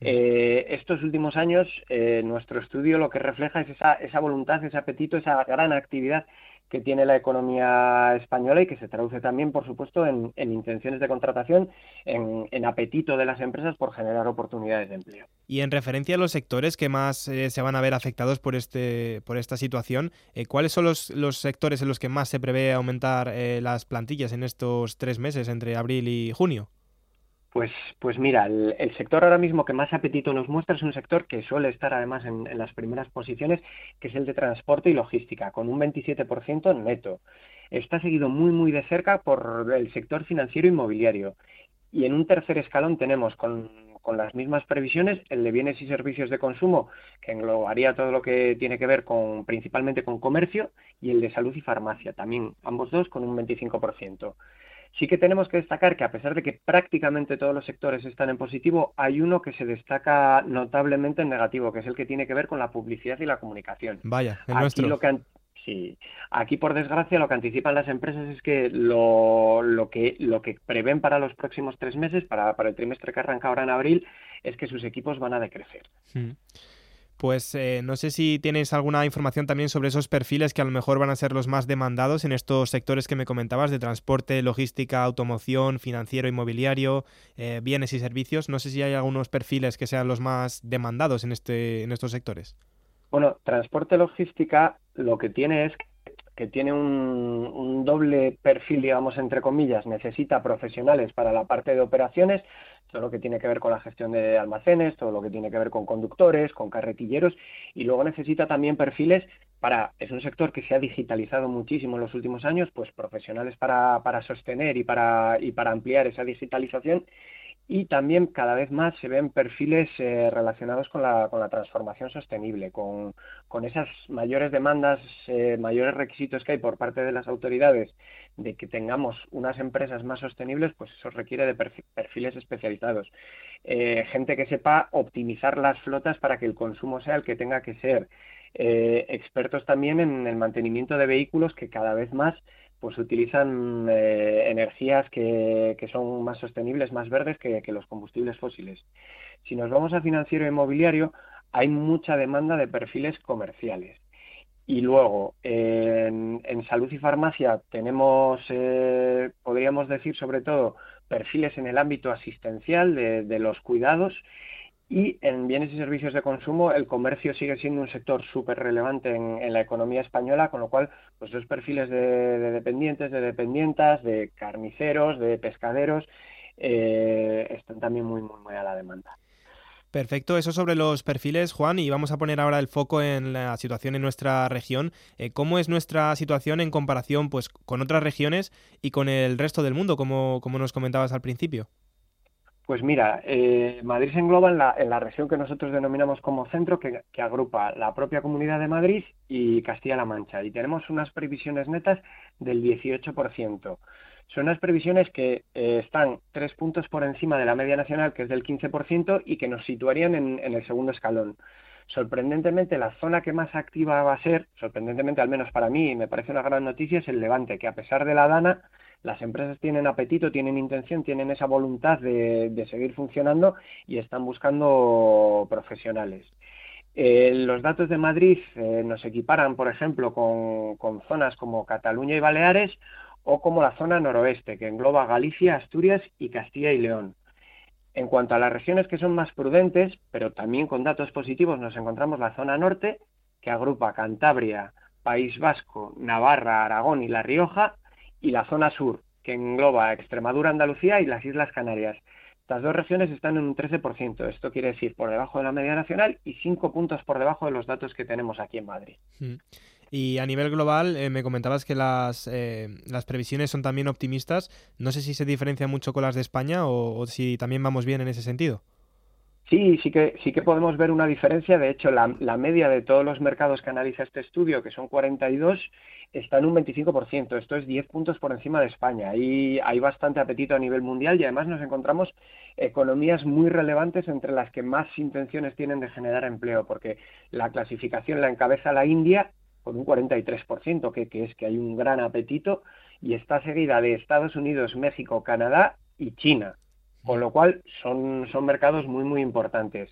Eh, estos últimos años, eh, nuestro estudio lo que refleja es esa, esa voluntad, ese apetito, esa gran actividad que tiene la economía española y que se traduce también, por supuesto, en, en intenciones de contratación, en, en apetito de las empresas por generar oportunidades de empleo. Y en referencia a los sectores que más eh, se van a ver afectados por este por esta situación, eh, ¿cuáles son los, los sectores en los que más se prevé aumentar eh, las plantillas en estos tres meses, entre abril y junio? Pues, pues mira, el, el sector ahora mismo que más apetito nos muestra es un sector que suele estar además en, en las primeras posiciones, que es el de transporte y logística, con un veintisiete por ciento neto. Está seguido muy muy de cerca por el sector financiero inmobiliario. Y en un tercer escalón tenemos con, con las mismas previsiones el de bienes y servicios de consumo, que englobaría todo lo que tiene que ver con principalmente con comercio, y el de salud y farmacia, también ambos dos con un veinticinco por ciento. Sí que tenemos que destacar que a pesar de que prácticamente todos los sectores están en positivo, hay uno que se destaca notablemente en negativo, que es el que tiene que ver con la publicidad y la comunicación. Vaya, el Aquí nuestro. Lo que an- sí, aquí por desgracia lo que anticipan las empresas es que lo, lo que lo que prevén para los próximos tres meses, para, para el trimestre que arranca ahora en abril, es que sus equipos van a decrecer. Hmm. Pues eh, no sé si tienes alguna información también sobre esos perfiles que a lo mejor van a ser los más demandados en estos sectores que me comentabas de transporte, logística, automoción, financiero, inmobiliario, eh, bienes y servicios. No sé si hay algunos perfiles que sean los más demandados en, este, en estos sectores. Bueno, transporte, logística, lo que tiene es que tiene un, un doble perfil, digamos, entre comillas. Necesita profesionales para la parte de operaciones, todo lo que tiene que ver con la gestión de almacenes, todo lo que tiene que ver con conductores, con carretilleros, y luego necesita también perfiles para, es un sector que se ha digitalizado muchísimo en los últimos años, pues profesionales para, para sostener y para, y para ampliar esa digitalización. Y también cada vez más se ven perfiles eh, relacionados con la, con la transformación sostenible, con, con esas mayores demandas, eh, mayores requisitos que hay por parte de las autoridades de que tengamos unas empresas más sostenibles, pues eso requiere de perfiles especializados. Eh, gente que sepa optimizar las flotas para que el consumo sea el que tenga que ser. Eh, expertos también en el mantenimiento de vehículos que cada vez más pues utilizan eh, energías que, que son más sostenibles, más verdes que, que los combustibles fósiles. Si nos vamos a financiero e inmobiliario, hay mucha demanda de perfiles comerciales. Y luego, eh, en, en salud y farmacia tenemos, eh, podríamos decir sobre todo, perfiles en el ámbito asistencial de, de los cuidados. Y en bienes y servicios de consumo el comercio sigue siendo un sector súper relevante en, en la economía española, con lo cual pues los perfiles de, de dependientes, de dependientas, de carniceros, de pescaderos, eh, están también muy, muy, muy a la demanda. Perfecto, eso sobre los perfiles, Juan, y vamos a poner ahora el foco en la situación en nuestra región. Eh, ¿Cómo es nuestra situación en comparación pues, con otras regiones y con el resto del mundo, como, como nos comentabas al principio? Pues mira, eh, Madrid se engloba en la, en la región que nosotros denominamos como centro, que, que agrupa la propia Comunidad de Madrid y Castilla-La Mancha, y tenemos unas previsiones netas del dieciocho por ciento. Son unas previsiones que eh, están tres puntos por encima de la media nacional, que es del quince por ciento, y que nos situarían en, en el segundo escalón. Sorprendentemente, la zona que más activa va a ser, sorprendentemente al menos para mí, y me parece una gran noticia, es el Levante, que a pesar de la Dana, las empresas tienen apetito, tienen intención, tienen esa voluntad de, de seguir funcionando y están buscando profesionales. Eh, los datos de Madrid eh, nos equiparan, por ejemplo, con, con zonas como Cataluña y Baleares o como la zona noroeste, que engloba Galicia, Asturias y Castilla y León. En cuanto a las regiones que son más prudentes, pero también con datos positivos, nos encontramos la zona norte, que agrupa Cantabria, País Vasco, Navarra, Aragón y La Rioja, y la zona sur, que engloba Extremadura, Andalucía y las Islas Canarias. Estas dos regiones están en un trece por ciento, esto quiere decir por debajo de la media nacional y cinco puntos por debajo de los datos que tenemos aquí en Madrid. Y a nivel global, eh, me comentabas que las, eh, las previsiones son también optimistas. No sé si se diferencia mucho con las de España o, o si también vamos bien en ese sentido. Sí, sí que, sí que podemos ver una diferencia. De hecho, la, la media de todos los mercados que analiza este estudio, que son cuarenta y dos, está en un veinticinco por ciento. Esto es diez puntos por encima de España. Ahí hay bastante apetito a nivel mundial y además nos encontramos economías muy relevantes entre las que más intenciones tienen de generar empleo, porque la clasificación la encabeza la India con un cuarenta y tres por ciento, que, que es que hay un gran apetito, y está seguida de Estados Unidos, México, Canadá y China. Con lo cual son, son mercados muy, muy importantes.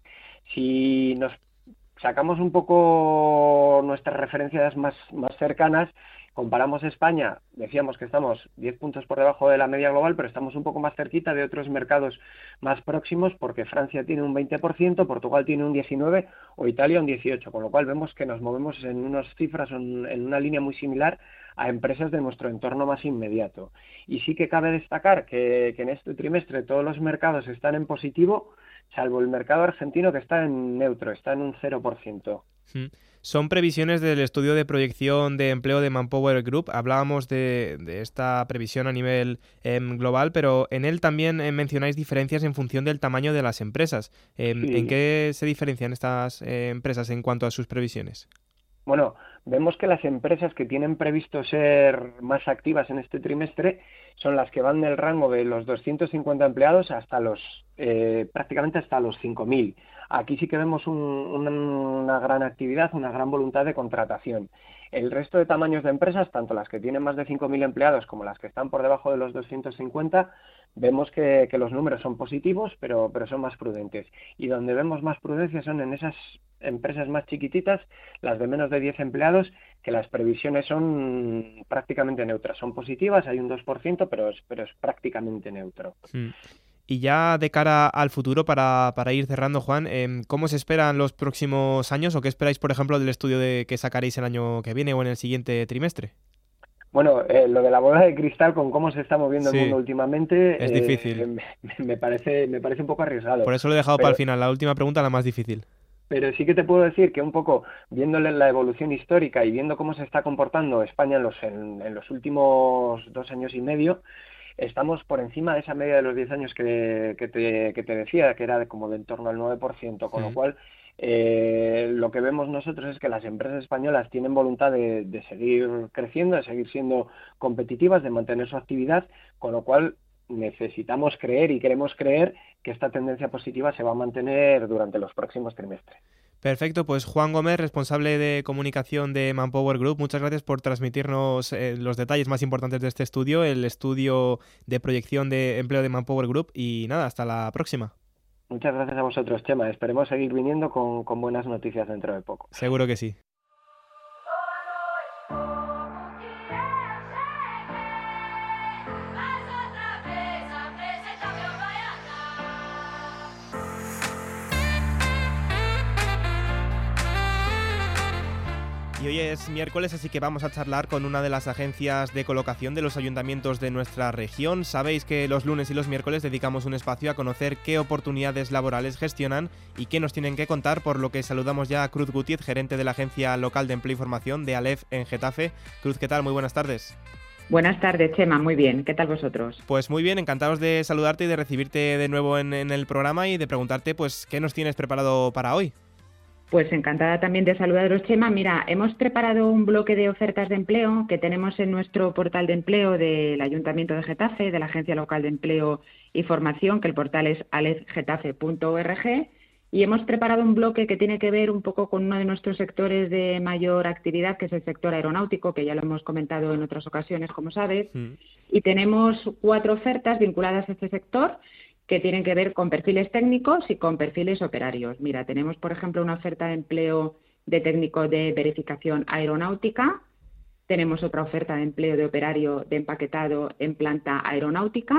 Si nos sacamos un poco nuestras referencias más, más cercanas, comparamos España, decíamos que estamos diez puntos por debajo de la media global, pero estamos un poco más cerquita de otros mercados más próximos, porque Francia tiene un veinte por ciento, Portugal tiene un diecinueve por ciento o Italia un dieciocho por ciento, con lo cual vemos que nos movemos en unas cifras, en, en una línea muy similar a empresas de nuestro entorno más inmediato. Y sí que cabe destacar que, que en este trimestre todos los mercados están en positivo, salvo el mercado argentino que está en neutro, está en un cero por ciento. Mm. Son previsiones del estudio de proyección de empleo de Manpower Group. Hablábamos de, de esta previsión a nivel eh, global, pero en él también eh, mencionáis diferencias en función del tamaño de las empresas. Eh, sí. ¿En qué se diferencian estas eh, empresas en cuanto a sus previsiones? Bueno, vemos que las empresas que tienen previsto ser más activas en este trimestre son las que van del rango de los doscientos cincuenta empleados hasta los eh, prácticamente hasta los cinco mil. Aquí sí que vemos un, una, una gran actividad, una gran voluntad de contratación. El resto de tamaños de empresas, tanto las que tienen más de cinco mil empleados como las que están por debajo de los doscientos cincuenta, vemos que, que los números son positivos, pero, pero son más prudentes. Y donde vemos más prudencia son en esas empresas más chiquititas, las de menos de diez empleados, que las previsiones son prácticamente neutras. Son positivas, hay un dos por ciento, pero es, pero es prácticamente neutro. Mm. Y ya de cara al futuro, para, para ir cerrando, Juan, eh, ¿cómo se esperan los próximos años o qué esperáis, por ejemplo, del estudio de que sacaréis el año que viene o en el siguiente trimestre? Bueno, eh, lo de la bola de cristal con cómo se está moviendo Sí, el mundo últimamente es eh, difícil. me, me parece me parece un poco arriesgado. Por eso lo he dejado pero, para el final, la última pregunta, la más difícil. Pero sí que te puedo decir que un poco viéndole la evolución histórica y viendo cómo se está comportando España en los, en, en los últimos dos años y medio, estamos por encima de esa media de los diez años que, que, te, que te decía, que era de como de en torno al nueve por ciento, con Mm. lo cual eh, lo que vemos nosotros es que las empresas españolas tienen voluntad de, de seguir creciendo, de seguir siendo competitivas, de mantener su actividad, con lo cual necesitamos creer y queremos creer que esta tendencia positiva se va a mantener durante los próximos trimestres. Perfecto, pues Juan Gómez, responsable de comunicación de Manpower Group, muchas gracias por transmitirnos eh, los detalles más importantes de este estudio, el estudio de proyección de empleo de Manpower Group, y nada, hasta la próxima. Muchas gracias a vosotros, Chema. Esperemos seguir viniendo con, con buenas noticias dentro de poco. Seguro que sí. Y hoy es miércoles, así que vamos a charlar con una de las agencias de colocación de los ayuntamientos de nuestra región. Sabéis que los lunes y los miércoles dedicamos un espacio a conocer qué oportunidades laborales gestionan y qué nos tienen que contar, por lo que saludamos ya a Cruz Gutiérrez, gerente de la Agencia Local de Empleo y Formación de Alef en Getafe. Cruz, ¿qué tal? Muy buenas tardes. Buenas tardes, Chema. Muy bien. ¿Qué tal vosotros? Pues muy bien, encantados de saludarte y de recibirte de nuevo en, en el programa y de preguntarte pues qué nos tienes preparado para hoy. Pues encantada también de saludaros, Chema. Mira, hemos preparado un bloque de ofertas de empleo que tenemos en nuestro portal de empleo del Ayuntamiento de Getafe, de la Agencia Local de Empleo y Formación, que el portal es alef getafe punto org, y hemos preparado un bloque que tiene que ver un poco con uno de nuestros sectores de mayor actividad, que es el sector aeronáutico, que ya lo hemos comentado en otras ocasiones, como sabes, mm. y tenemos cuatro ofertas vinculadas a este sector, que tienen que ver con perfiles técnicos y con perfiles operarios. Mira, tenemos, por ejemplo, una oferta de empleo de técnico de verificación aeronáutica, tenemos otra oferta de empleo de operario de empaquetado en planta aeronáutica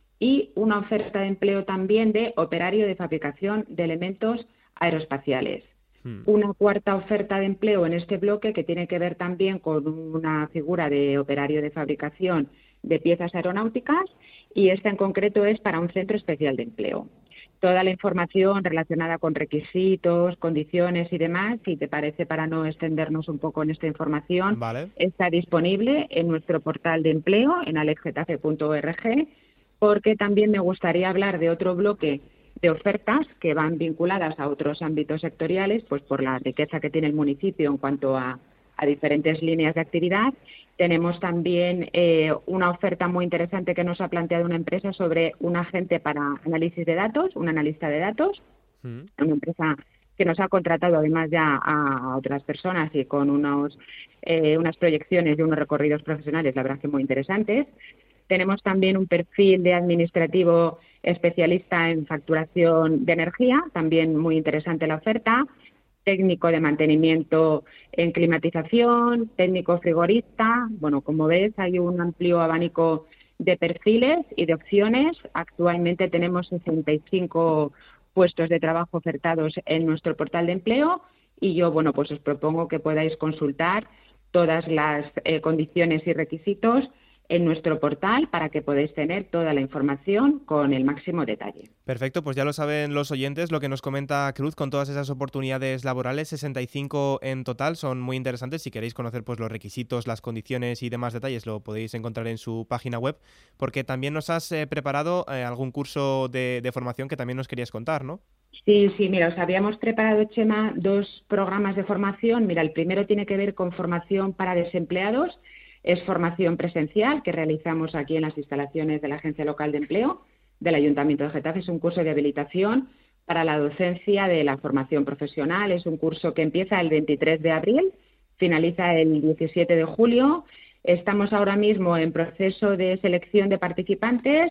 y una oferta de empleo también de operario de fabricación de elementos aeroespaciales. Hmm. Una cuarta oferta de empleo en este bloque que tiene que ver también con una figura de operario de fabricación de piezas aeronáuticas, y esta en concreto es para un centro especial de empleo. Toda la información relacionada con requisitos, condiciones y demás, si te parece, para no extendernos un poco en esta información, vale, está disponible en nuestro portal de empleo en alef getafe punto org, porque también me gustaría hablar de otro bloque de ofertas que van vinculadas a otros ámbitos sectoriales, pues por la riqueza que tiene el municipio en cuanto a, a diferentes líneas de actividad. Tenemos también eh, una oferta muy interesante que nos ha planteado una empresa sobre un agente para análisis de datos, un analista de datos, mm. una empresa que nos ha contratado además ya a otras personas y con unos, eh, unas proyecciones y unos recorridos profesionales, la verdad que muy interesantes. Tenemos también un perfil de administrativo especialista en facturación de energía, también muy interesante la oferta. Técnico de mantenimiento en climatización, técnico frigorista. Bueno, como ves, hay un amplio abanico de perfiles y de opciones. Actualmente tenemos sesenta y cinco puestos de trabajo ofertados en nuestro portal de empleo y yo, bueno, pues os propongo que podáis consultar todas las eh, condiciones y requisitos en nuestro portal para que podáis tener toda la información con el máximo detalle. Perfecto, pues ya lo saben los oyentes, lo que nos comenta Cruz con todas esas oportunidades laborales, sesenta y cinco en total, son muy interesantes. Si queréis conocer pues los requisitos, las condiciones y demás detalles, lo podéis encontrar en su página web, porque también nos has eh, preparado eh, algún curso de, de formación que también nos querías contar, ¿no? Sí, sí, mira, os habíamos preparado, Chema, dos programas de formación. Mira, el primero tiene que ver con formación para desempleados. Es formación presencial que realizamos aquí en las instalaciones de la Agencia Local de Empleo del Ayuntamiento de Getafe. Es un curso de habilitación para la docencia de la formación profesional. Es un curso que empieza el veintitrés de abril, finaliza el diecisiete de julio. Estamos ahora mismo en proceso de selección de participantes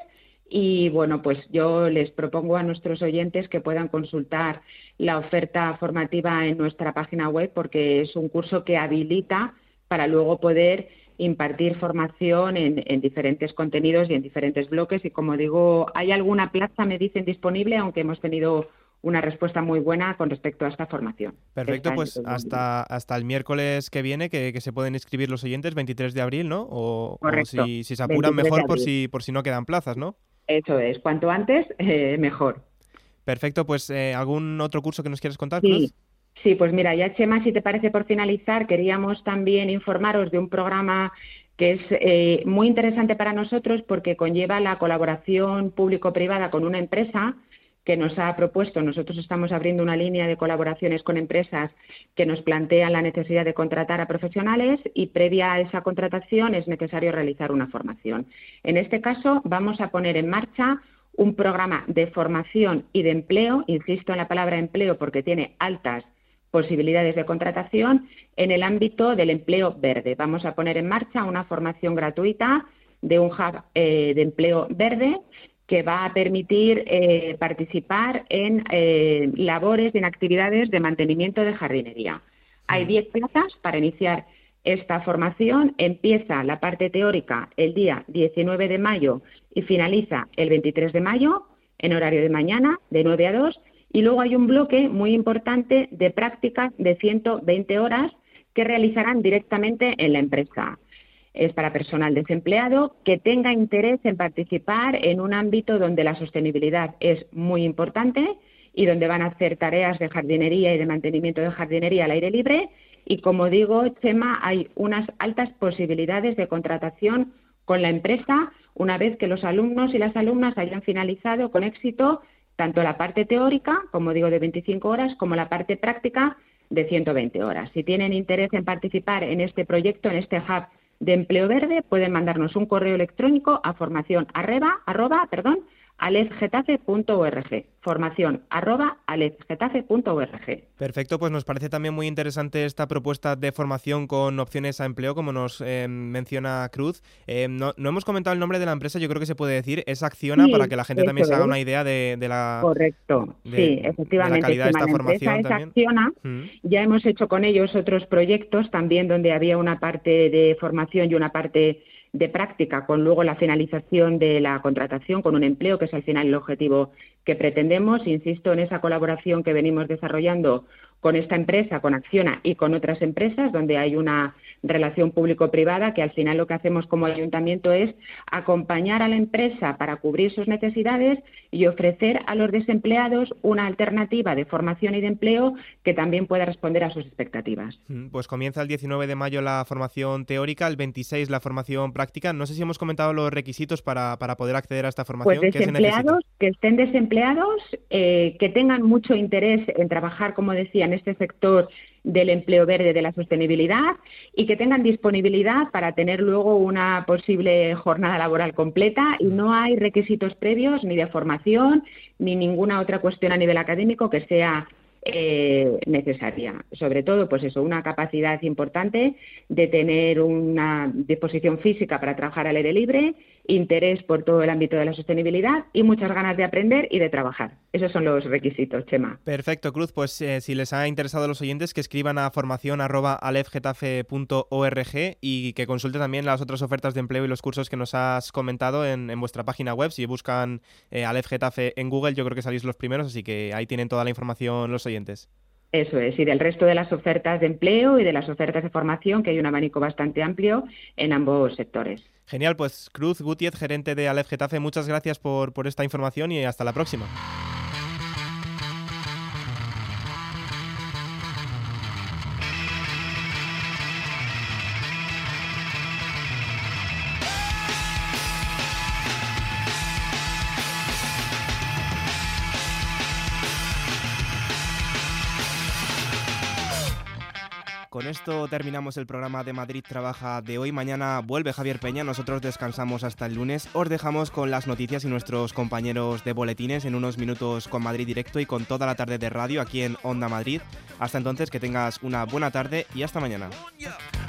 Y bueno, pues yo les propongo a nuestros oyentes que puedan consultar la oferta formativa en nuestra página web, porque es un curso que habilita para luego poder impartir formación en, en diferentes contenidos y en diferentes bloques. Y como digo, hay alguna plaza, me dicen, disponible, aunque hemos tenido una respuesta muy buena con respecto a esta formación. Perfecto, pues hasta, hasta el miércoles que viene que, que se pueden inscribir los oyentes, veintitrés de abril, ¿no? O, Correcto. o si, si se apuran mejor por si, por si no quedan plazas, ¿no? Eso es, cuanto antes, eh, mejor. Perfecto, pues eh, ¿algún otro curso que nos quieres contar, Cruz? Sí. Sí, pues mira, ya Chema, si te parece, por finalizar, queríamos también informaros de un programa que es eh, muy interesante para nosotros porque conlleva la colaboración público-privada con una empresa que nos ha propuesto. Nosotros estamos abriendo una línea de colaboraciones con empresas que nos plantean la necesidad de contratar a profesionales y previa a esa contratación es necesario realizar una formación. En este caso vamos a poner en marcha un programa de formación y de empleo, insisto en la palabra empleo porque tiene altas posibilidades de contratación en el ámbito del empleo verde. Vamos a poner en marcha una formación gratuita de un hub eh, de empleo verde que va a permitir eh, participar en eh, labores y en actividades de mantenimiento de jardinería. Hay diez plazas para iniciar esta formación. Empieza la parte teórica el día diecinueve de mayo y finaliza el veintitrés de mayo en horario de mañana de nueve a dos. Y luego hay un bloque muy importante de prácticas de ciento veinte horas que realizarán directamente en la empresa. Es para personal desempleado que tenga interés en participar en un ámbito donde la sostenibilidad es muy importante y donde van a hacer tareas de jardinería y de mantenimiento de jardinería al aire libre. Y como digo, Chema, hay unas altas posibilidades de contratación con la empresa una vez que los alumnos y las alumnas hayan finalizado con éxito tanto la parte teórica, como digo, de veinticinco horas, como la parte práctica de ciento veinte horas. Si tienen interés en participar en este proyecto, en este hub de empleo verde, pueden mandarnos un correo electrónico a formación arroba, arroba, perdón, alefgetafe punto org. Formación arroba alefgetafe punto org. Perfecto, pues nos parece también muy interesante esta propuesta de formación con opciones a empleo, como nos eh, menciona Cruz. Eh, no, no hemos comentado el nombre de la empresa, yo creo que se puede decir, es Acciona, sí, para que la gente también se haga una idea de, de la Correcto, de, sí, efectivamente. De la calidad de esta la formación empresa también. Es Acciona. Mm. Ya hemos hecho con ellos otros proyectos también donde había una parte de formación y una parte de práctica, con luego la finalización de la contratación con un empleo, que es al final el objetivo que pretendemos. Insisto en esa colaboración que venimos desarrollando con esta empresa, con Acciona y con otras empresas, donde hay una relación público-privada, que al final lo que hacemos como ayuntamiento es acompañar a la empresa para cubrir sus necesidades y ofrecer a los desempleados una alternativa de formación y de empleo que también pueda responder a sus expectativas. Pues comienza el diecinueve de mayo la formación teórica, el veintiséis la formación práctica. No sé si hemos comentado los requisitos para, para poder acceder a esta formación. Pues desempleados, que estén desempleados, eh, que tengan mucho interés en trabajar, como decía, en este sector del empleo verde, de la sostenibilidad, y que tengan disponibilidad para tener luego una posible jornada laboral completa. Y no hay requisitos previos ni de formación ni ninguna otra cuestión a nivel académico que sea eh, necesaria. Sobre todo, pues eso, una capacidad importante de tener una disposición física para trabajar al aire libre, interés por todo el ámbito de la sostenibilidad y muchas ganas de aprender y de trabajar. Esos son los requisitos, Chema. Perfecto, Cruz. Pues eh, si les ha interesado a los oyentes, que escriban a formación arroba alefgetafe punto org y que consulten también las otras ofertas de empleo y los cursos que nos has comentado en, en vuestra página web. Si buscan eh, Alef Getafe en Google, yo creo que salís los primeros, así que ahí tienen toda la información los oyentes. Eso es, y del resto de las ofertas de empleo y de las ofertas de formación, que hay un abanico bastante amplio en ambos sectores. Genial, pues Cruz Gutiérrez, gerente de Alef Getafe, muchas gracias por, por esta información y hasta la próxima. Con esto terminamos el programa de Madrid Trabaja de hoy. Mañana vuelve Javier Peña, nosotros descansamos hasta el lunes. Os dejamos con las noticias y nuestros compañeros de boletines en unos minutos con Madrid Directo y con toda la tarde de radio aquí en Onda Madrid. Hasta entonces, que tengas una buena tarde y hasta mañana.